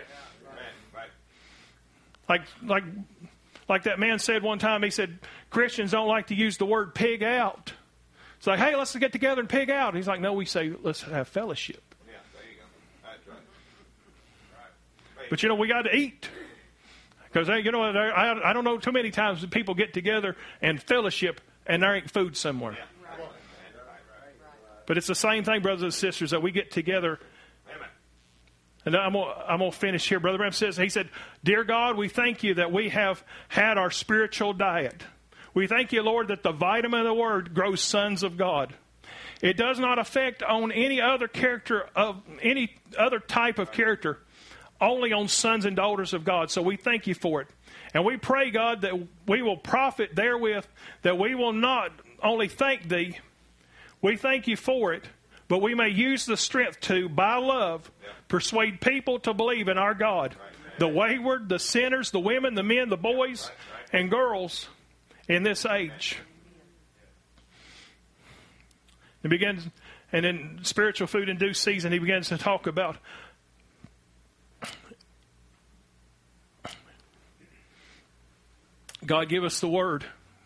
Like, like, like that man said one time, he said, Christians don't like to use the word pig out. It's like, hey, let's get together and pig out. He's like, no, we say, let's have fellowship. Yeah, there you go. That's right. Right. But, you know, we got to eat. Because, you know, I, I don't know too many times that people get together and fellowship and there ain't food somewhere. Yeah. Right. But it's the same thing, brothers and sisters, that we get together. And I'm going I'm to finish here. Brother Branham says, he said, dear God, we thank you that we have had our spiritual diet. We thank you, Lord, that the vitamin of the Word grows sons of God. It does not affect on any other character of any other type of character, only on sons and daughters of God. So we thank you for it. And we pray, God, that we will profit therewith, that we will not only thank Thee, we thank you for it, but we may use the strength to, by love, persuade people to believe in our God. The wayward, the sinners, the women, the men, the boys, and girls in this age. He begins, and in spiritual food in due season, he begins to talk about God give us the word.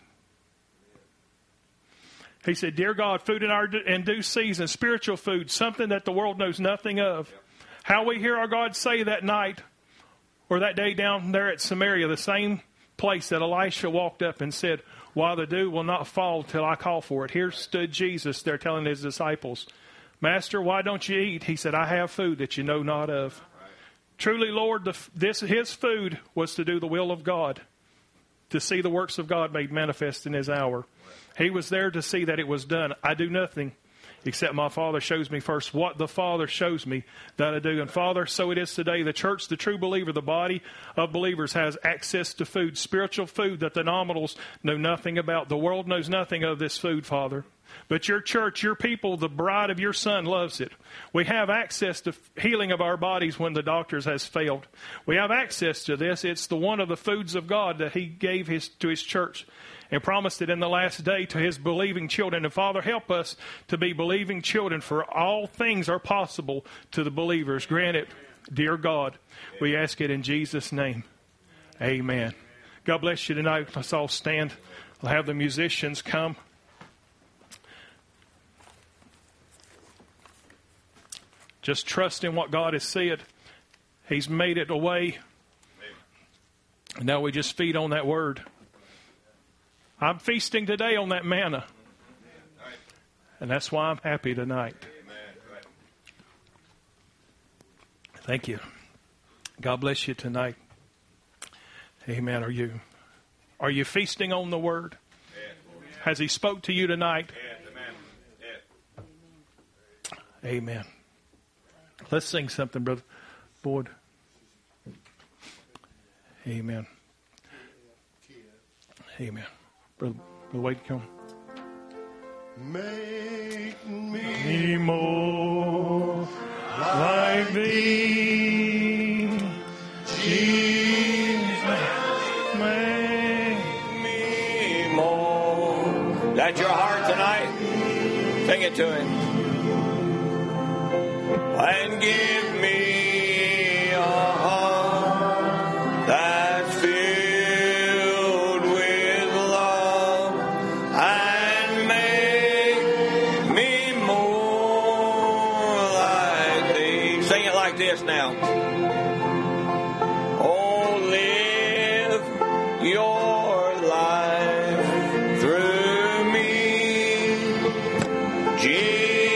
He said, dear God, food in our in due season, spiritual food, something that the world knows nothing of. How we hear our God say that night or that day down there at Samaria, the same place that Elisha walked up and said, while the dew will not fall till I call for it. Here stood Jesus there telling his disciples, Master, why don't you eat? He said, I have food that you know not of. Right. Truly, Lord, the, this his food was to do the will of God, to see the works of God made manifest in his hour. Right. He was there to see that it was done. I do nothing except my Father shows me first what the Father shows me that I do. And Father, so it is today. The church, the true believer, the body of believers has access to food, spiritual food that the nominals know nothing about. The world knows nothing of this food, Father. But your church, your people, the bride of your Son loves it. We have access to healing of our bodies when the doctors has failed. We have access to this. It's the one of the foods of God that he gave his to his church and promised it in the last day to his believing children. And Father, help us to be believing children, for all things are possible to the believers. Grant it, dear God. We ask it in Jesus' name. Amen. God bless you tonight. Let's all stand. We'll have the musicians come. Just trust in what God has said. He's made it a way. And now we just feed on that word. I'm feasting today on that manna. And that's why I'm happy tonight. Thank you. God bless you tonight. Amen. Are you are you feasting on the word? Has he spoke to you tonight? Amen. Let's sing something, Brother Boyd. Amen. Amen. Brother, Brother Wade, come. Make me, me more like thee, Jesus. Make me more. That's your heart tonight? Sing it to him. And give me a heart that's filled with love, and make me more like thee. Sing it like this now. Oh, live your life through me, Jesus.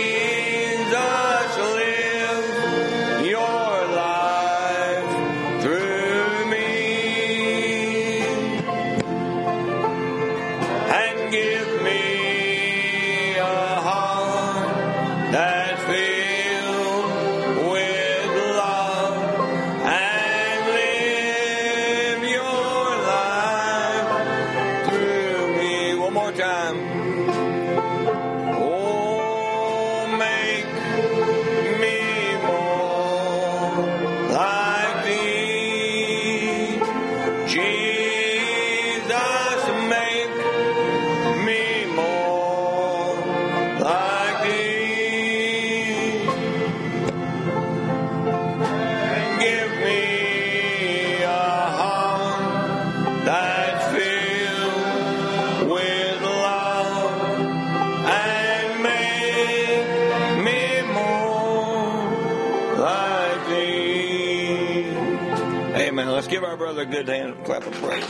Let's give our brother a good hand clap of praise.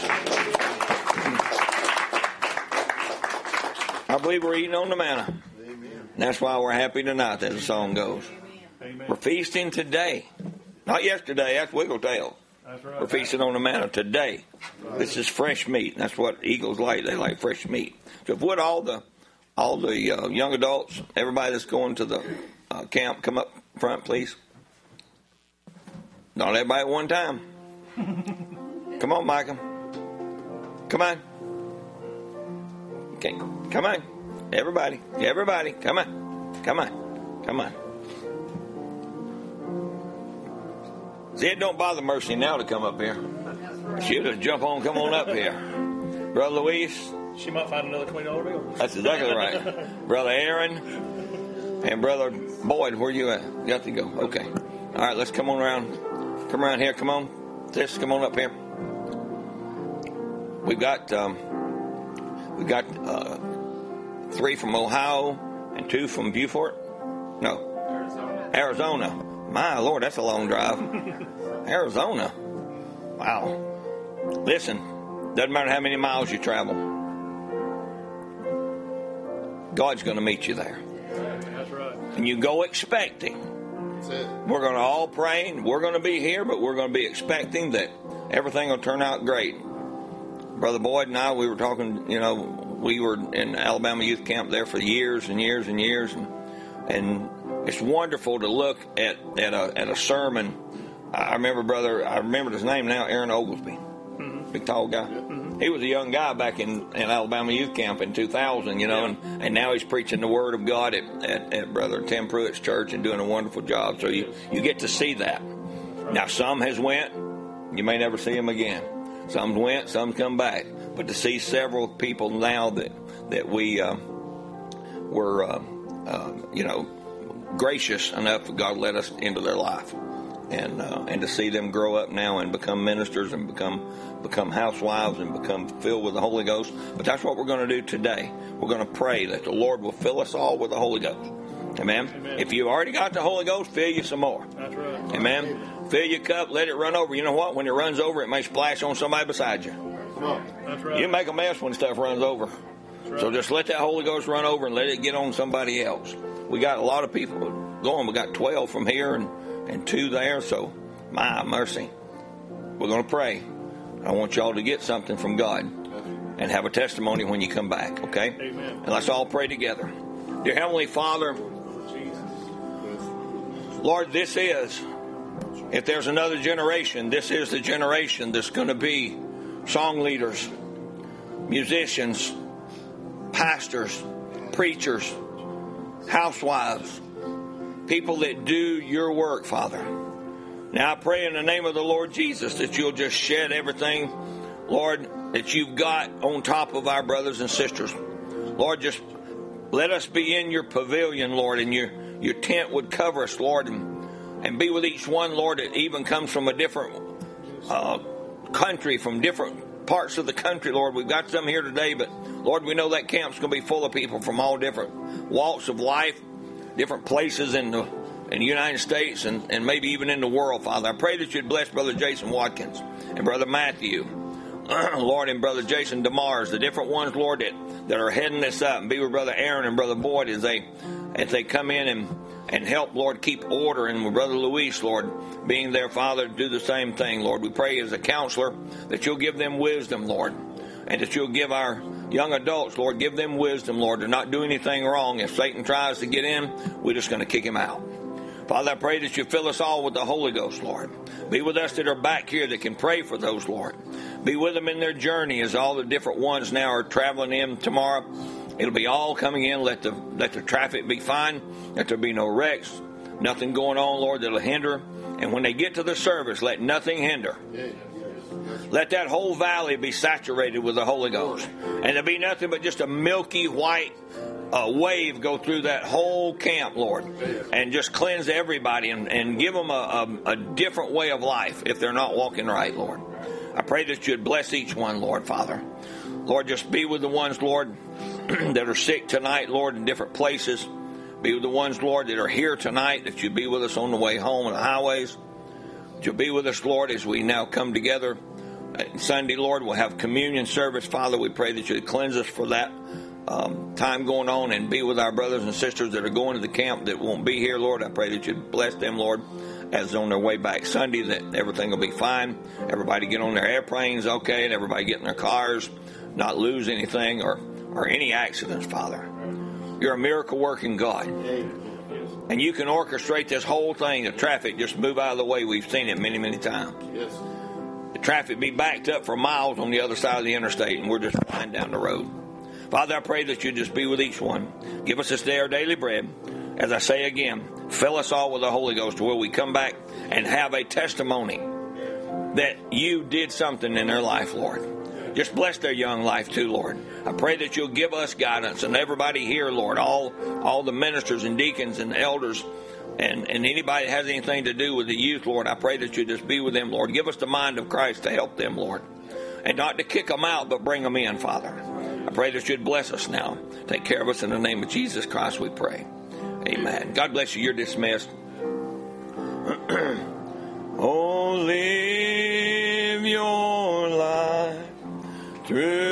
I believe we're eating on the manna. Amen. That's why we're happy tonight, as the song goes. Amen. We're feasting today. Not yesterday, that's wiggle tail. That's right. We're feasting on the manna today. Right. This is fresh meat. That's what eagles like. They like fresh meat. So if would all the all the uh, young adults, everybody that's going to the uh, camp, come up front, please. Not everybody at one time. Come on, Micah. Come on. Okay, come on. Everybody. Everybody. Come on. Come on. Come on. See, it don't bother Mercy now to come up here. She'll just jump on, come on up here. Brother Luis. She might find another twenty dollar bill. That's exactly right. Brother Aaron and Brother Boyd, where you at? You got to go. Okay. All right, let's come on around. Come around here. Come on. This, come on up here. We've got um, we've got uh, three from Ohio and two from Beaufort. No, Arizona. Arizona. My Lord, that's a long drive. Arizona. Wow. Listen, doesn't matter how many miles you travel. God's going to meet you there. That's right. And you go expecting. We're going to all pray, and we're going to be here, but we're going to be expecting that everything will turn out great. Brother Boyd and I, we were talking, you know, we were in Alabama youth camp there for years and years and years, and and it's wonderful to look at, at a at a sermon. I remember, brother, I remember his name now, Aaron Oglesby, mm-hmm. Big tall guy. Mm-hmm. He was a young guy back in, in Alabama youth camp in two thousand, you know, yeah. and, and now he's preaching the Word of God at, at, at Brother Tim Pruitt's church and doing a wonderful job. So you, you get to see that. Right. Now, some has went, you may never see him again. Some went, some come back. But to see several people now that, that we uh, were, uh, uh, you know, gracious enough that God let us into their life. And uh, and to see them grow up now and become ministers and become become housewives and become filled with the Holy Ghost. But that's what we're going to do today. We're going to pray that the Lord will fill us all with the Holy Ghost. Amen? Amen. If you already got the Holy Ghost, fill you some more. That's right. Amen? Amen. Fill your cup, let it run over. You know what? When it runs over, it may splash on somebody beside you. That's right. You make a mess when stuff runs over. So just let that Holy Ghost run over and let it get on somebody else. We got a lot of people going. We got twelve from here and, and two there. So, my mercy. We're going to pray. I want y'all to get something from God and have a testimony when you come back, okay? Amen. And let's all pray together. Dear Heavenly Father, Lord, this is, if there's another generation, this is the generation that's going to be song leaders, musicians, pastors, preachers, housewives, people that do your work, Father. Now I pray in the name of the Lord Jesus that you'll just shed everything, Lord, that you've got on top of our brothers and sisters. Lord, just let us be in your pavilion, Lord, and your, your tent would cover us, Lord, and, and be with each one, Lord, that even comes from a different uh, country, from different parts of the country, Lord. We've got some here today, but Lord, we know that camp's going to be full of people from all different walks of life, different places in the in the United States and, and maybe even in the world, Father. I pray that you'd bless Brother Jason Watkins and Brother Matthew, Lord, and Brother Jason DeMars, the different ones, Lord, that, that are heading this up, and be with Brother Aaron and Brother Boyd as they as they come in and, and help, Lord, keep order, and with Brother Luis, Lord, being their Father, do the same thing, Lord. We pray as a counselor that you'll give them wisdom, Lord, and that you'll give our young adults, Lord, give them wisdom, Lord, to not do anything wrong. If Satan tries to get in, we're just going to kick him out. Father, I pray that you fill us all with the Holy Ghost, Lord. Be with us that are back here that can pray for those, Lord. Be with them in their journey as all the different ones now are traveling in tomorrow. It'll be all coming in. Let the let the traffic be fine. Let there be no wrecks. Nothing going on, Lord, that'll hinder. And when they get to the service, let nothing hinder. Let that whole valley be saturated with the Holy Ghost. And there'll be nothing but just a milky white a wave go through that whole camp, Lord, and just cleanse everybody and, and give them a, a, a different way of life if they're not walking right, Lord. I pray that you'd bless each one, Lord, Father. Lord, just be with the ones, Lord, that are sick tonight, Lord, in different places. Be with the ones, Lord, that are here tonight, that you be with us on the way home on the highways. That you'll be with us, Lord, as we now come together. Sunday, Lord, we'll have communion service. Father, we pray that you'd cleanse us for that Um, time going on, and be with our brothers and sisters that are going to the camp that won't be here, Lord. I pray that you bless them, Lord, as on their way back Sunday, that everything will be fine. Everybody get on their airplanes okay, and everybody get in their cars, not lose anything or, or any accidents, Father. You're a miracle working God. And you can orchestrate this whole thing. The traffic just move out of the way. We've seen it many, many times. Yes. The traffic be backed up for miles on the other side of the interstate, and we're just flying down the road. Father, I pray that you just be with each one. Give us this day our daily bread. As I say again, fill us all with the Holy Ghost where we come back and have a testimony that you did something in their life, Lord. Just bless their young life too, Lord. I pray that you'll give us guidance, and everybody here, Lord, all all the ministers and deacons and elders and, and anybody that has anything to do with the youth, Lord, I pray that you just be with them, Lord. Give us the mind of Christ to help them, Lord. And not to kick them out, but bring them in, Father. I pray that you'd bless us now. Take care of us in the name of Jesus Christ, we pray. Amen. God bless you. You're dismissed. Oh, live your life through